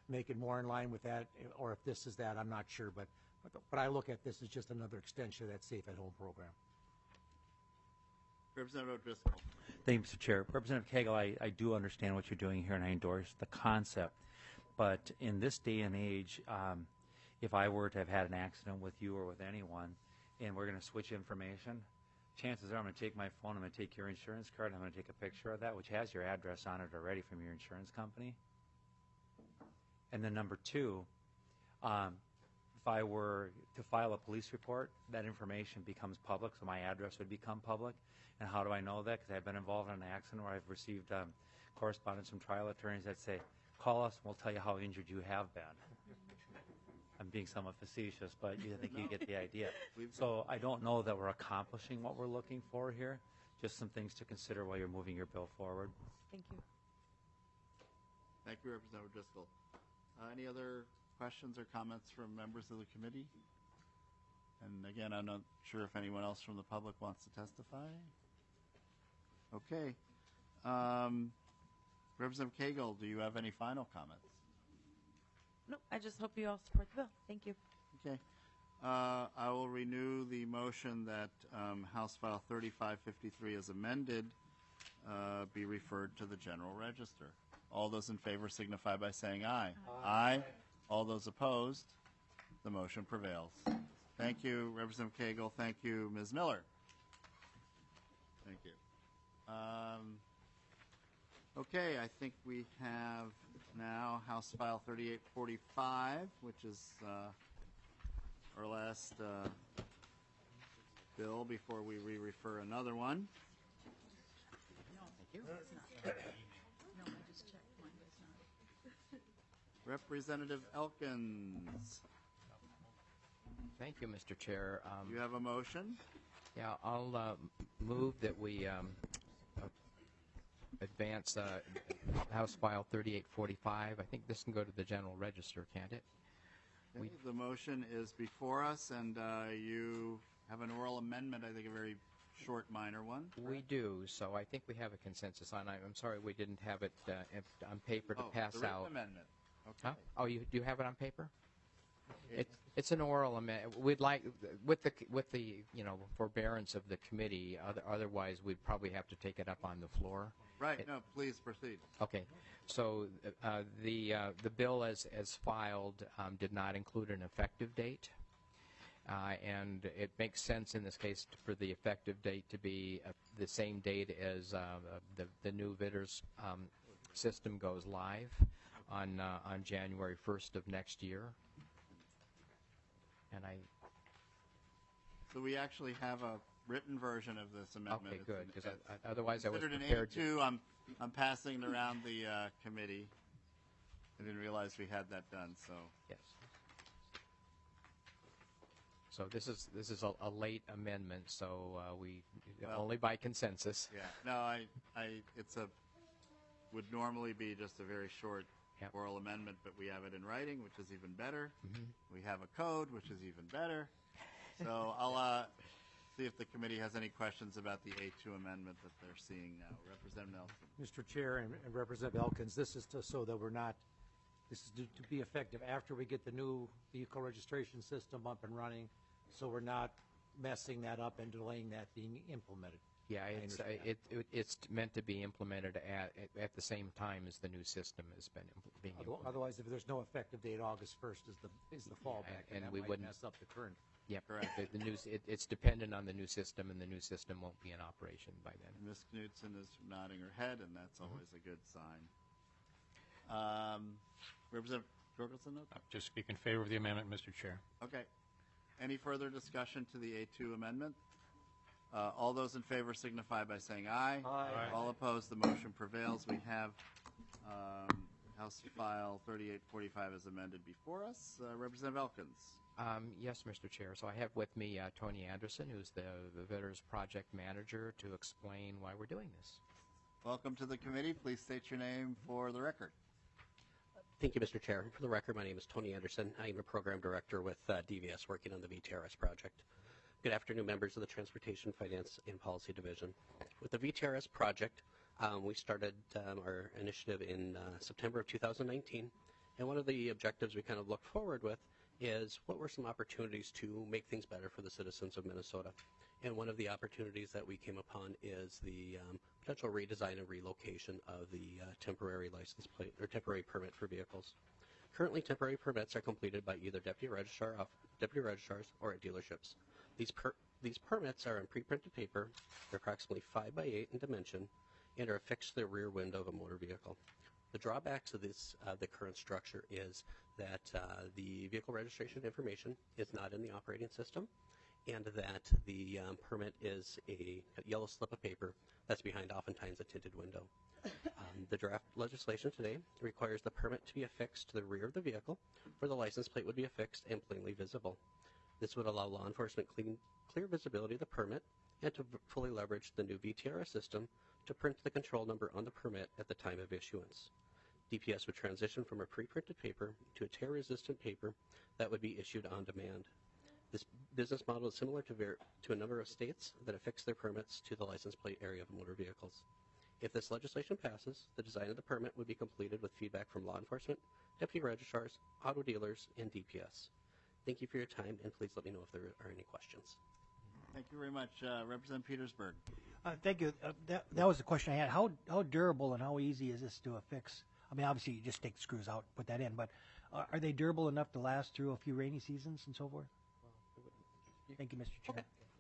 Speaker 3: make it more in line with that, or if this is that, I'm not sure. But I look at this as just another extension of that Safe at Home program.
Speaker 2: Representative Driscoll.
Speaker 14: Thank you, Mr. Chair. Representative Cagle, I do understand what you're doing here, and I endorse the concept. But in this day and age, if I were to have had an accident with you or with anyone, and we're going to switch information, chances are I'm going to take my phone, I'm going to take your insurance card, I'm going to take a picture of that, which has your address on it already from your insurance company. And then number two, if I were to file a police report, that information becomes public, so my address would become public. And how do I know that? Because I've been involved in an accident where I've received correspondence from trial attorneys that say, call us and we'll tell you how injured you have been. I'm being somewhat facetious, but I think you get the idea. So I don't know that we're accomplishing what we're looking for here. Just some things to consider while you're moving your bill forward.
Speaker 10: Thank you.
Speaker 2: Thank you, Representative Driscoll. Any other questions or comments from members of the committee? And again, I'm not sure if anyone else from the public wants to testify. Okay. Representative Cagle, do you have any final comments?
Speaker 10: No, I just hope you all support the bill. Thank you.
Speaker 2: Okay. I will renew the motion that House File 3553 as amended be referred to the General Register. All those in favor signify by saying aye. Aye. All those opposed, the motion prevails. Thank you, Representative Cagle. Thank you, Ms. Miller. Thank you. Okay, I think we have now House File 3845, which is our last bill before we re-refer another one.
Speaker 6: Thank you. No, I just checked. Mine was not.
Speaker 2: Representative Elkins.
Speaker 18: Thank you, Mr. Chair.
Speaker 2: You have a motion?
Speaker 18: Yeah, I'll move that we advance House File 3845. I think this can go to the General Register, can't it?
Speaker 2: Okay, the motion is before us, and you have an oral amendment, I think a very short, minor one.
Speaker 18: We do, so I think we have a consensus on it. I'm sorry we didn't have it on paper to pass
Speaker 2: the written
Speaker 18: out.
Speaker 2: amendment. Okay.
Speaker 18: Huh? Oh, you do have it on paper? It's an oral amendment. We'd like, with the forbearance of the committee. Otherwise, we'd probably have to take it up on the floor.
Speaker 2: Right. No, please proceed.
Speaker 18: Okay. So the bill as filed did not include an effective date, and it makes sense in this case for the effective date to be the same date as the new VITRS system goes live on January 1st of next year. And
Speaker 2: So we actually have a written version of this amendment.
Speaker 18: Okay, good, because otherwise I was
Speaker 2: considered
Speaker 18: prepared
Speaker 2: an 82. I'm passing it around the committee. I didn't realize we had that done. So
Speaker 18: yes. So this is a late amendment. So we only by consensus.
Speaker 2: Yeah. No, would normally be just a very short oral amendment, but we have it in writing, which is even better.
Speaker 18: Mm-hmm.
Speaker 2: We have a code, which is even better. So I'll see if the committee has any questions about the A2 amendment that they're seeing now. Representative Nelson.
Speaker 3: Mr. Chair and Representative Elkins, this is so that this is to be effective after we get the new vehicle registration system up and running, so we're not messing that up and delaying that being implemented.
Speaker 18: Yeah, it's meant to be implemented at the same time as the new system has been being implemented.
Speaker 3: Otherwise, if there's no effective date, August 1st is the fallback, and that
Speaker 18: we
Speaker 3: might
Speaker 18: wouldn't
Speaker 3: mess up the current.
Speaker 18: Yeah, correct. It's dependent on the new system, and the new system won't be in operation by then.
Speaker 2: Ms. Knudsen is nodding her head, and that's always a good sign. Representative Torkelson?
Speaker 5: Just speak in favor of the amendment, Mr. Chair.
Speaker 2: Okay. Any further discussion to the A2 amendment? All those in favor signify by saying aye.
Speaker 3: Aye.
Speaker 2: All opposed, the motion prevails. We have House File 3845 as amended before us. Representative Elkins.
Speaker 18: Yes, Mr. Chair. So I have with me Tony Anderson, who's the VITRS project manager, to explain why we're doing this.
Speaker 2: Welcome to the committee. Please state your name for the record.
Speaker 16: Thank you, Mr. Chair. For the record, my name is Tony Anderson. I am a program director with DVS working on the VTRS project. Good afternoon, members of the Transportation, Finance, and Policy Division. With the VTRS project, we started our initiative in September of 2019, And one of the objectives we kind of looked forward with is what were some opportunities to make things better for the citizens of Minnesota. And one of the opportunities that we came upon is the potential redesign and relocation of the temporary license plate or temporary permit for vehicles. Currently, temporary permits are completed by either deputy registrars or at dealerships. These permits are on pre-printed paper. They're approximately 5 by 8 in dimension and are affixed to the rear window of a motor vehicle. The drawbacks of this, the current structure, is that the vehicle registration information is not in the operating system, and that the permit is a yellow slip of paper that's behind oftentimes a tinted window. The draft legislation today requires the permit to be affixed to the rear of the vehicle, where the license plate would be affixed and plainly visible. This would allow law enforcement clear visibility of the permit and to fully leverage the new VTRS system to print the control number on the permit at the time of issuance. DPS would transition from a pre-printed paper to a tear-resistant paper that would be issued on demand. This business model is similar to a number of states that affix their permits to the license plate area of motor vehicles. If this legislation passes, the design of the permit would be completed with feedback from law enforcement, deputy registrars, auto dealers, and DPS. Thank you for your time, and please let me know if there are any questions.
Speaker 2: Thank you very much. Representative Petersburg.
Speaker 7: Thank you. That was the question I had. How durable and how easy is this to affix? I mean, obviously, you just take the screws out, put that in, but are they durable enough to last through a few rainy seasons and so forth? Thank you, Mr. Chair.
Speaker 2: Okay.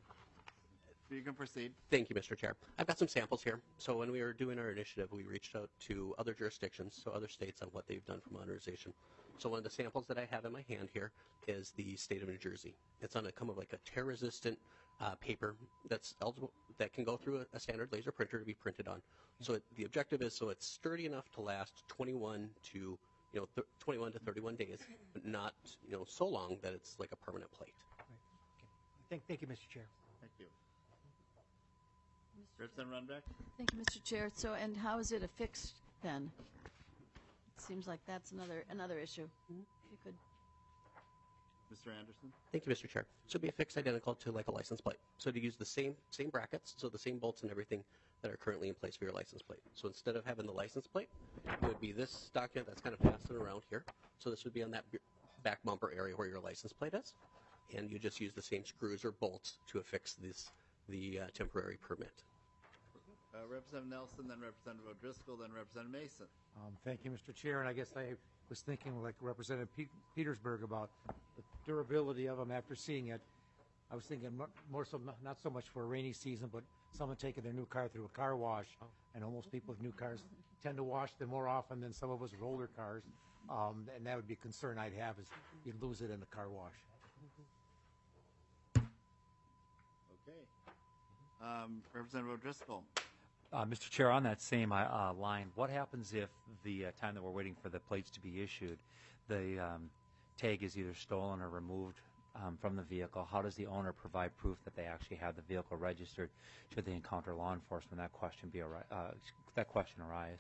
Speaker 2: You can proceed.
Speaker 16: Thank you, Mr. Chair. I've got some samples here. So when we were doing our initiative, we reached out to other jurisdictions, so other states, on what they've done for modernization. So one of the samples that I have in my hand here is the state of New Jersey. It's on a kind of like a tear-resistant paper that's eligible, that can go through a standard laser printer to be printed on. So the objective is so it's sturdy enough to last 21 to 31 days, but not so long that it's like a permanent plate.
Speaker 7: Right. Thank you, Mr. Chair.
Speaker 2: Thank you. Representative Runbeck.
Speaker 9: Thank you, Mr. Chair. So, and how is it affixed then? It seems like that's another issue. If you could.
Speaker 2: Mr. Anderson.
Speaker 16: Thank you, Mr. Chair. So it'd be affixed identical to like a license plate. So to use the same brackets, so the same bolts and everything that are currently in place for your license plate. So instead of having the license plate, it would be this document that's kind of passing around here. So this would be on that back bumper area where your license plate is, and you just use the same screws or bolts to affix the temporary permit.
Speaker 2: Representative Nelson, then Representative O'Driscoll, then Representative Mason.
Speaker 3: Thank you, Mr. Chair. And I guess I was thinking like Representative Petersburg about the durability of them after seeing it. I was thinking more so, not so much for a rainy season, but someone taking their new car through a car wash. And almost people with new cars tend to wash them more often than some of us with older cars. And that would be a concern I'd have, is you'd lose it in the car wash.
Speaker 2: Okay. Representative O'Driscoll.
Speaker 14: Mr. Chair, on that same line, what happens if the time that we're waiting for the plates to be issued, the tag is either stolen or removed from the vehicle? How does the owner provide proof that they actually have the vehicle registered should they encounter law enforcement? That question arise.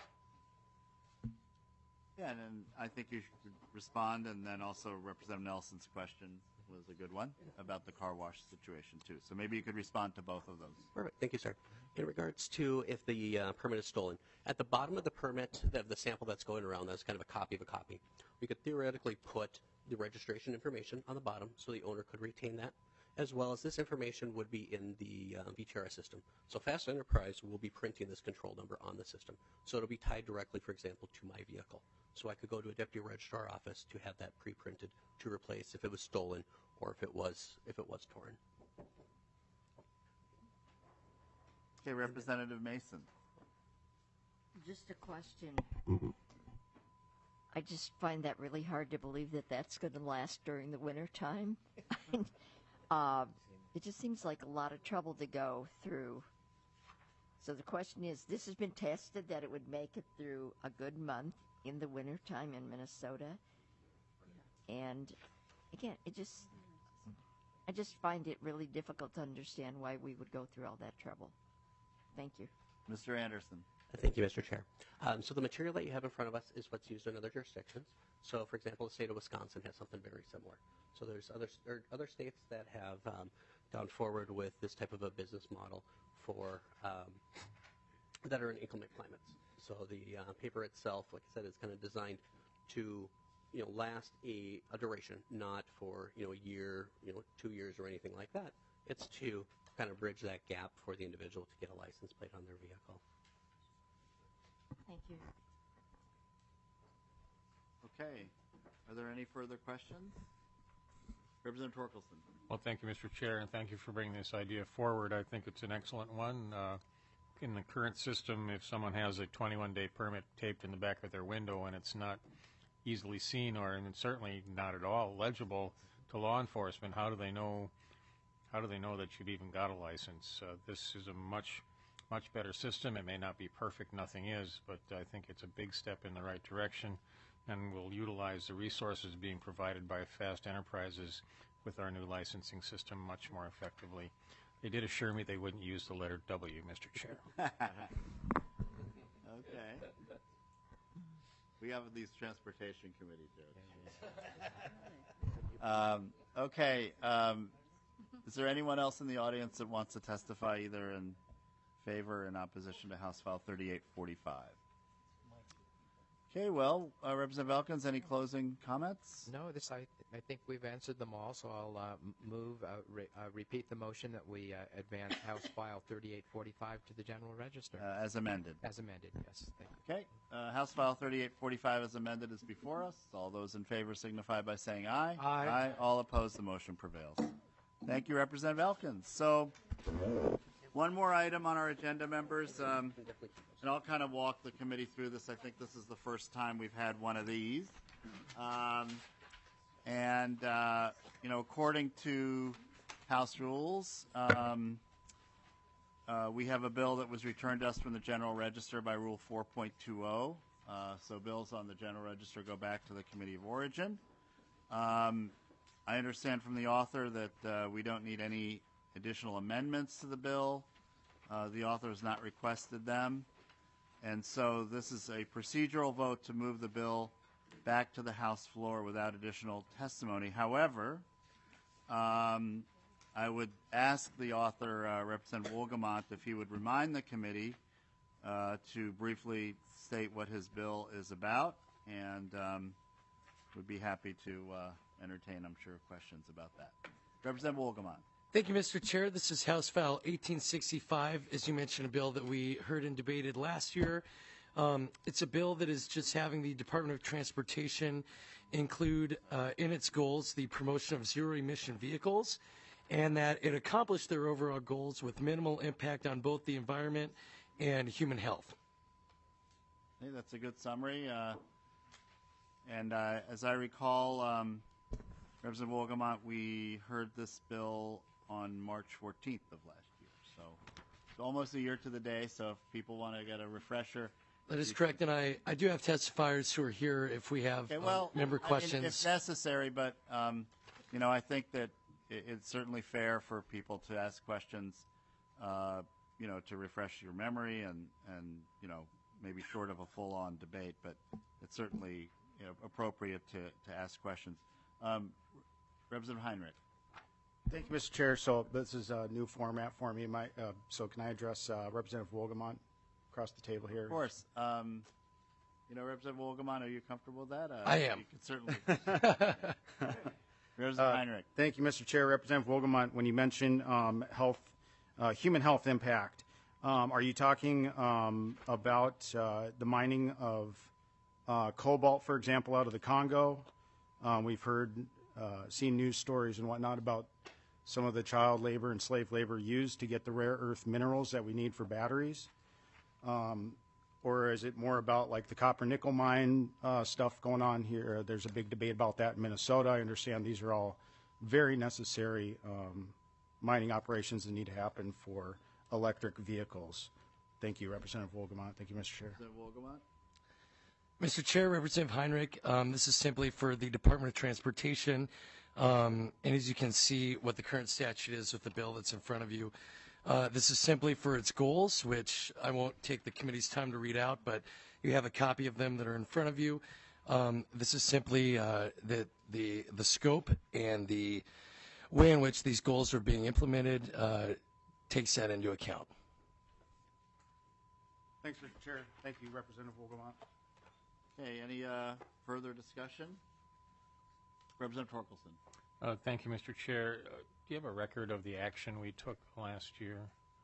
Speaker 2: Yeah, and I think you should respond, and then also Representative Nelson's question was a good one about the car wash situation too. So maybe you could respond to both of those.
Speaker 16: Perfect. Thank you, sir. In regards to if the permit is stolen, at the bottom of the permit, the sample that's going around, that's kind of a copy of a copy. We could theoretically put the registration information on the bottom so the owner could retain that, as well as this information would be in the VTRS system. So Fast Enterprise will be printing this control number on the system. So it'll be tied directly, for example, to my vehicle. So I could go to a deputy registrar office to have that pre-printed to replace if it was stolen or if it was torn.
Speaker 2: Okay, Representative Mason.
Speaker 17: Just a question. I just find that really hard to believe that that's going to last during the winter time. It just seems like a lot of trouble to go through. So the question is, this has been tested that it would make it through a good month in the winter time in Minnesota. And again, I just find it really difficult to understand why we would go through all that trouble. Thank you.
Speaker 2: Mr. Anderson.
Speaker 16: Thank you, Mr. Chair. So the material that you have in front of us is what's used in other jurisdictions. So, for example, the state of Wisconsin has something very similar. So there's other states that have gone forward with this type of a business model for that are in inclement climates. So the paper itself, like I said, is kind of designed to last a duration, not for, a year, 2 years or anything like that. It's to kind of bridge that gap for the individual to get a license plate on their vehicle.
Speaker 17: Thank you.
Speaker 2: Okay. Are there any further questions? Representative Torkelson.
Speaker 5: Well, thank you, Mr. Chair, and thank you for bringing this idea forward. I think it's an excellent one. In the current system, if someone has a 21-day permit taped in the back of their window and it's not easily seen or and certainly not at all legible to law enforcement, how do they know that you've even got a license? This is a much better system. It may not be perfect, nothing is, but I think it's a big step in the right direction, and will utilize the resources being provided by Fast Enterprises with our new licensing system much more effectively. They did assure me they wouldn't use the letter W, Mr. Chair.
Speaker 2: Okay. We have these transportation committee jokes. Okay. Is there anyone else in the audience that wants to testify either in favor or in opposition to House File 3845? Okay, well, Representative Elkins, any closing comments?
Speaker 18: No, I think we've answered them all, so I'll repeat the motion that we advance House File 3845 to the General Register.
Speaker 2: As amended.
Speaker 18: As amended, yes. Thank you.
Speaker 2: Okay, House File 3845 as amended is before us. All those in favor signify by saying aye.
Speaker 3: Aye.
Speaker 2: Aye. All opposed, the motion prevails. Thank you, Representative Elkins. So, one more item on our agenda, members, and I'll kind of walk the committee through this. I think this is the first time we've had one of these. According to House rules, we have a bill that was returned to us from the General Register by Rule 4.20. So bills on the General Register go back to the Committee of Origin. I understand from the author that we don't need any additional amendments to the bill. The author has not requested them. And so this is a procedural vote to move the bill back to the House floor without additional testimony. However, I would ask the author, Representative Wolgamott, if he would remind the committee to briefly state what his bill is about, and would be happy to entertain, I'm sure, questions about that. Representative Wolgamott.
Speaker 4: Thank you, Mr. Chair. This is House File 1865, as you mentioned, a bill that we heard and debated last year. It's a bill that is just having the Department of Transportation include in its goals the promotion of zero-emission vehicles, and that it accomplished their overall goals with minimal impact on both the environment and human health.
Speaker 2: Hey, that's a good summary. And as I recall, Representative Wolgamott, we heard this bill on March 14th of last year. So it's almost a year to the day, so if people want to get a refresher.
Speaker 4: That is correct, and I do have testifiers who are here if we have member questions.
Speaker 2: I mean, if necessary, but, I think that it's certainly fair for people to ask questions, to refresh your memory and maybe short of a full-on debate, but it's certainly appropriate to ask questions. Representative Heinrich.
Speaker 1: Thank you, Mr. Chair. So this is a new format for me. So can I address Representative Wolgamott across the table here?
Speaker 2: Of course. Representative Wolgamott, are you comfortable with that?
Speaker 4: I am.
Speaker 2: You can certainly. Representative Heinrich.
Speaker 1: Thank you, Mr. Chair. Representative Wolgamott, when you mention human health impact, are you talking about the mining of cobalt, for example, out of the Congo? We've seen news stories and whatnot about some of the child labor and slave labor used to get the rare earth minerals that we need for batteries. Or is it more about like the copper nickel mine stuff going on here? There's a big debate about that in Minnesota. I understand these are all very necessary mining operations that need to happen for electric vehicles. Thank you, Representative Wolgamott. Thank you, Mr. Chair.
Speaker 2: Representative Wolgamott.
Speaker 4: Mr. Chair, Representative Heinrich, this is simply for the Department of Transportation. And as you can see what the current statute is with the bill that's in front of you, this is simply for its goals, which I won't take the committee's time to read out, but you have a copy of them that are in front of you. This is simply the scope and the way in which these goals are being implemented takes that into account.
Speaker 1: Thanks, Mr. Chair. Thank you, Representative Wolgamott.
Speaker 2: Okay, any further discussion? Representative Torkelson.
Speaker 5: Thank you, Mr. Chair. Do you have a record of the action we took last year?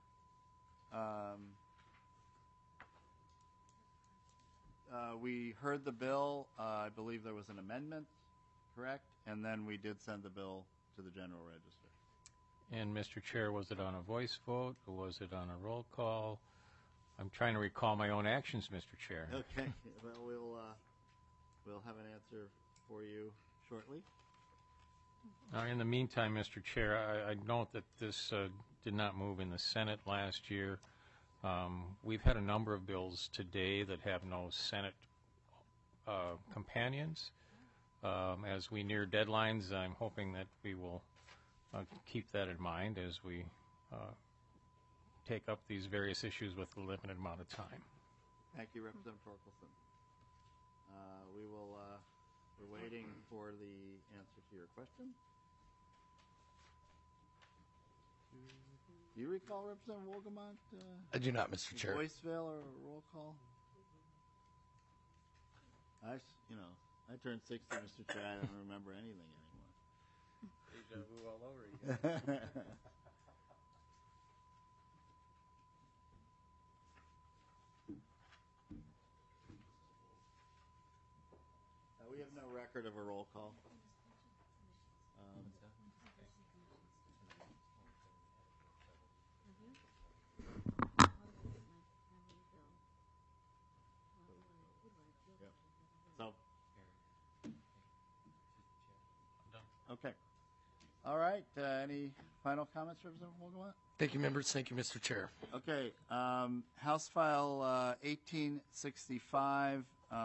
Speaker 2: We heard the bill. I believe there was an amendment, correct? And then we did send the bill to the General Register.
Speaker 5: And, Mr. Chair, was it on a voice vote or was it on a roll call? I'm trying to recall my own actions, Mr. Chair.
Speaker 2: Okay. Well, we'll have an answer for you shortly.
Speaker 5: In the meantime, Mr. Chair, I note that this did not move in the Senate last year. We've had a number of bills today that have no Senate companions. As we near deadlines, I'm hoping that we will keep that in mind as we take up these various issues with a limited amount of time.
Speaker 2: Thank you, Representative Torkelson. We're waiting for the answer to your question. Do you recall, Representative Wolgamont?
Speaker 4: I do not, Mr. Chair.
Speaker 2: Voiceville or roll call? I turned 60, Mr. Chair. I don't remember anything anymore.
Speaker 5: Deja vu all over again.
Speaker 2: We have no record of a roll call. So, okay. All right. Any final comments, Representative Wolgamont?
Speaker 4: Thank you, members. Thank you, Mr. Chair.
Speaker 2: Okay. House File 1865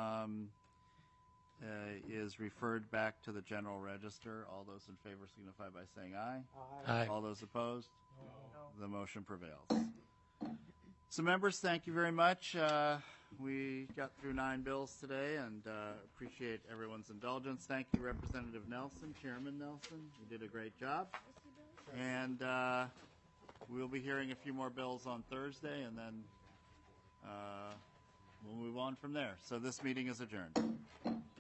Speaker 2: is referred back to the General Register. All those in favor signify by saying aye.
Speaker 4: Aye.
Speaker 2: All those opposed? No. The motion prevails. So, members, thank you very much. We got through 9 bills today and appreciate everyone's indulgence. Thank you, Representative Nelson, Chairman Nelson. You did a great job. And we'll be hearing a few more bills on Thursday, and then we'll move on from there. So this meeting is adjourned.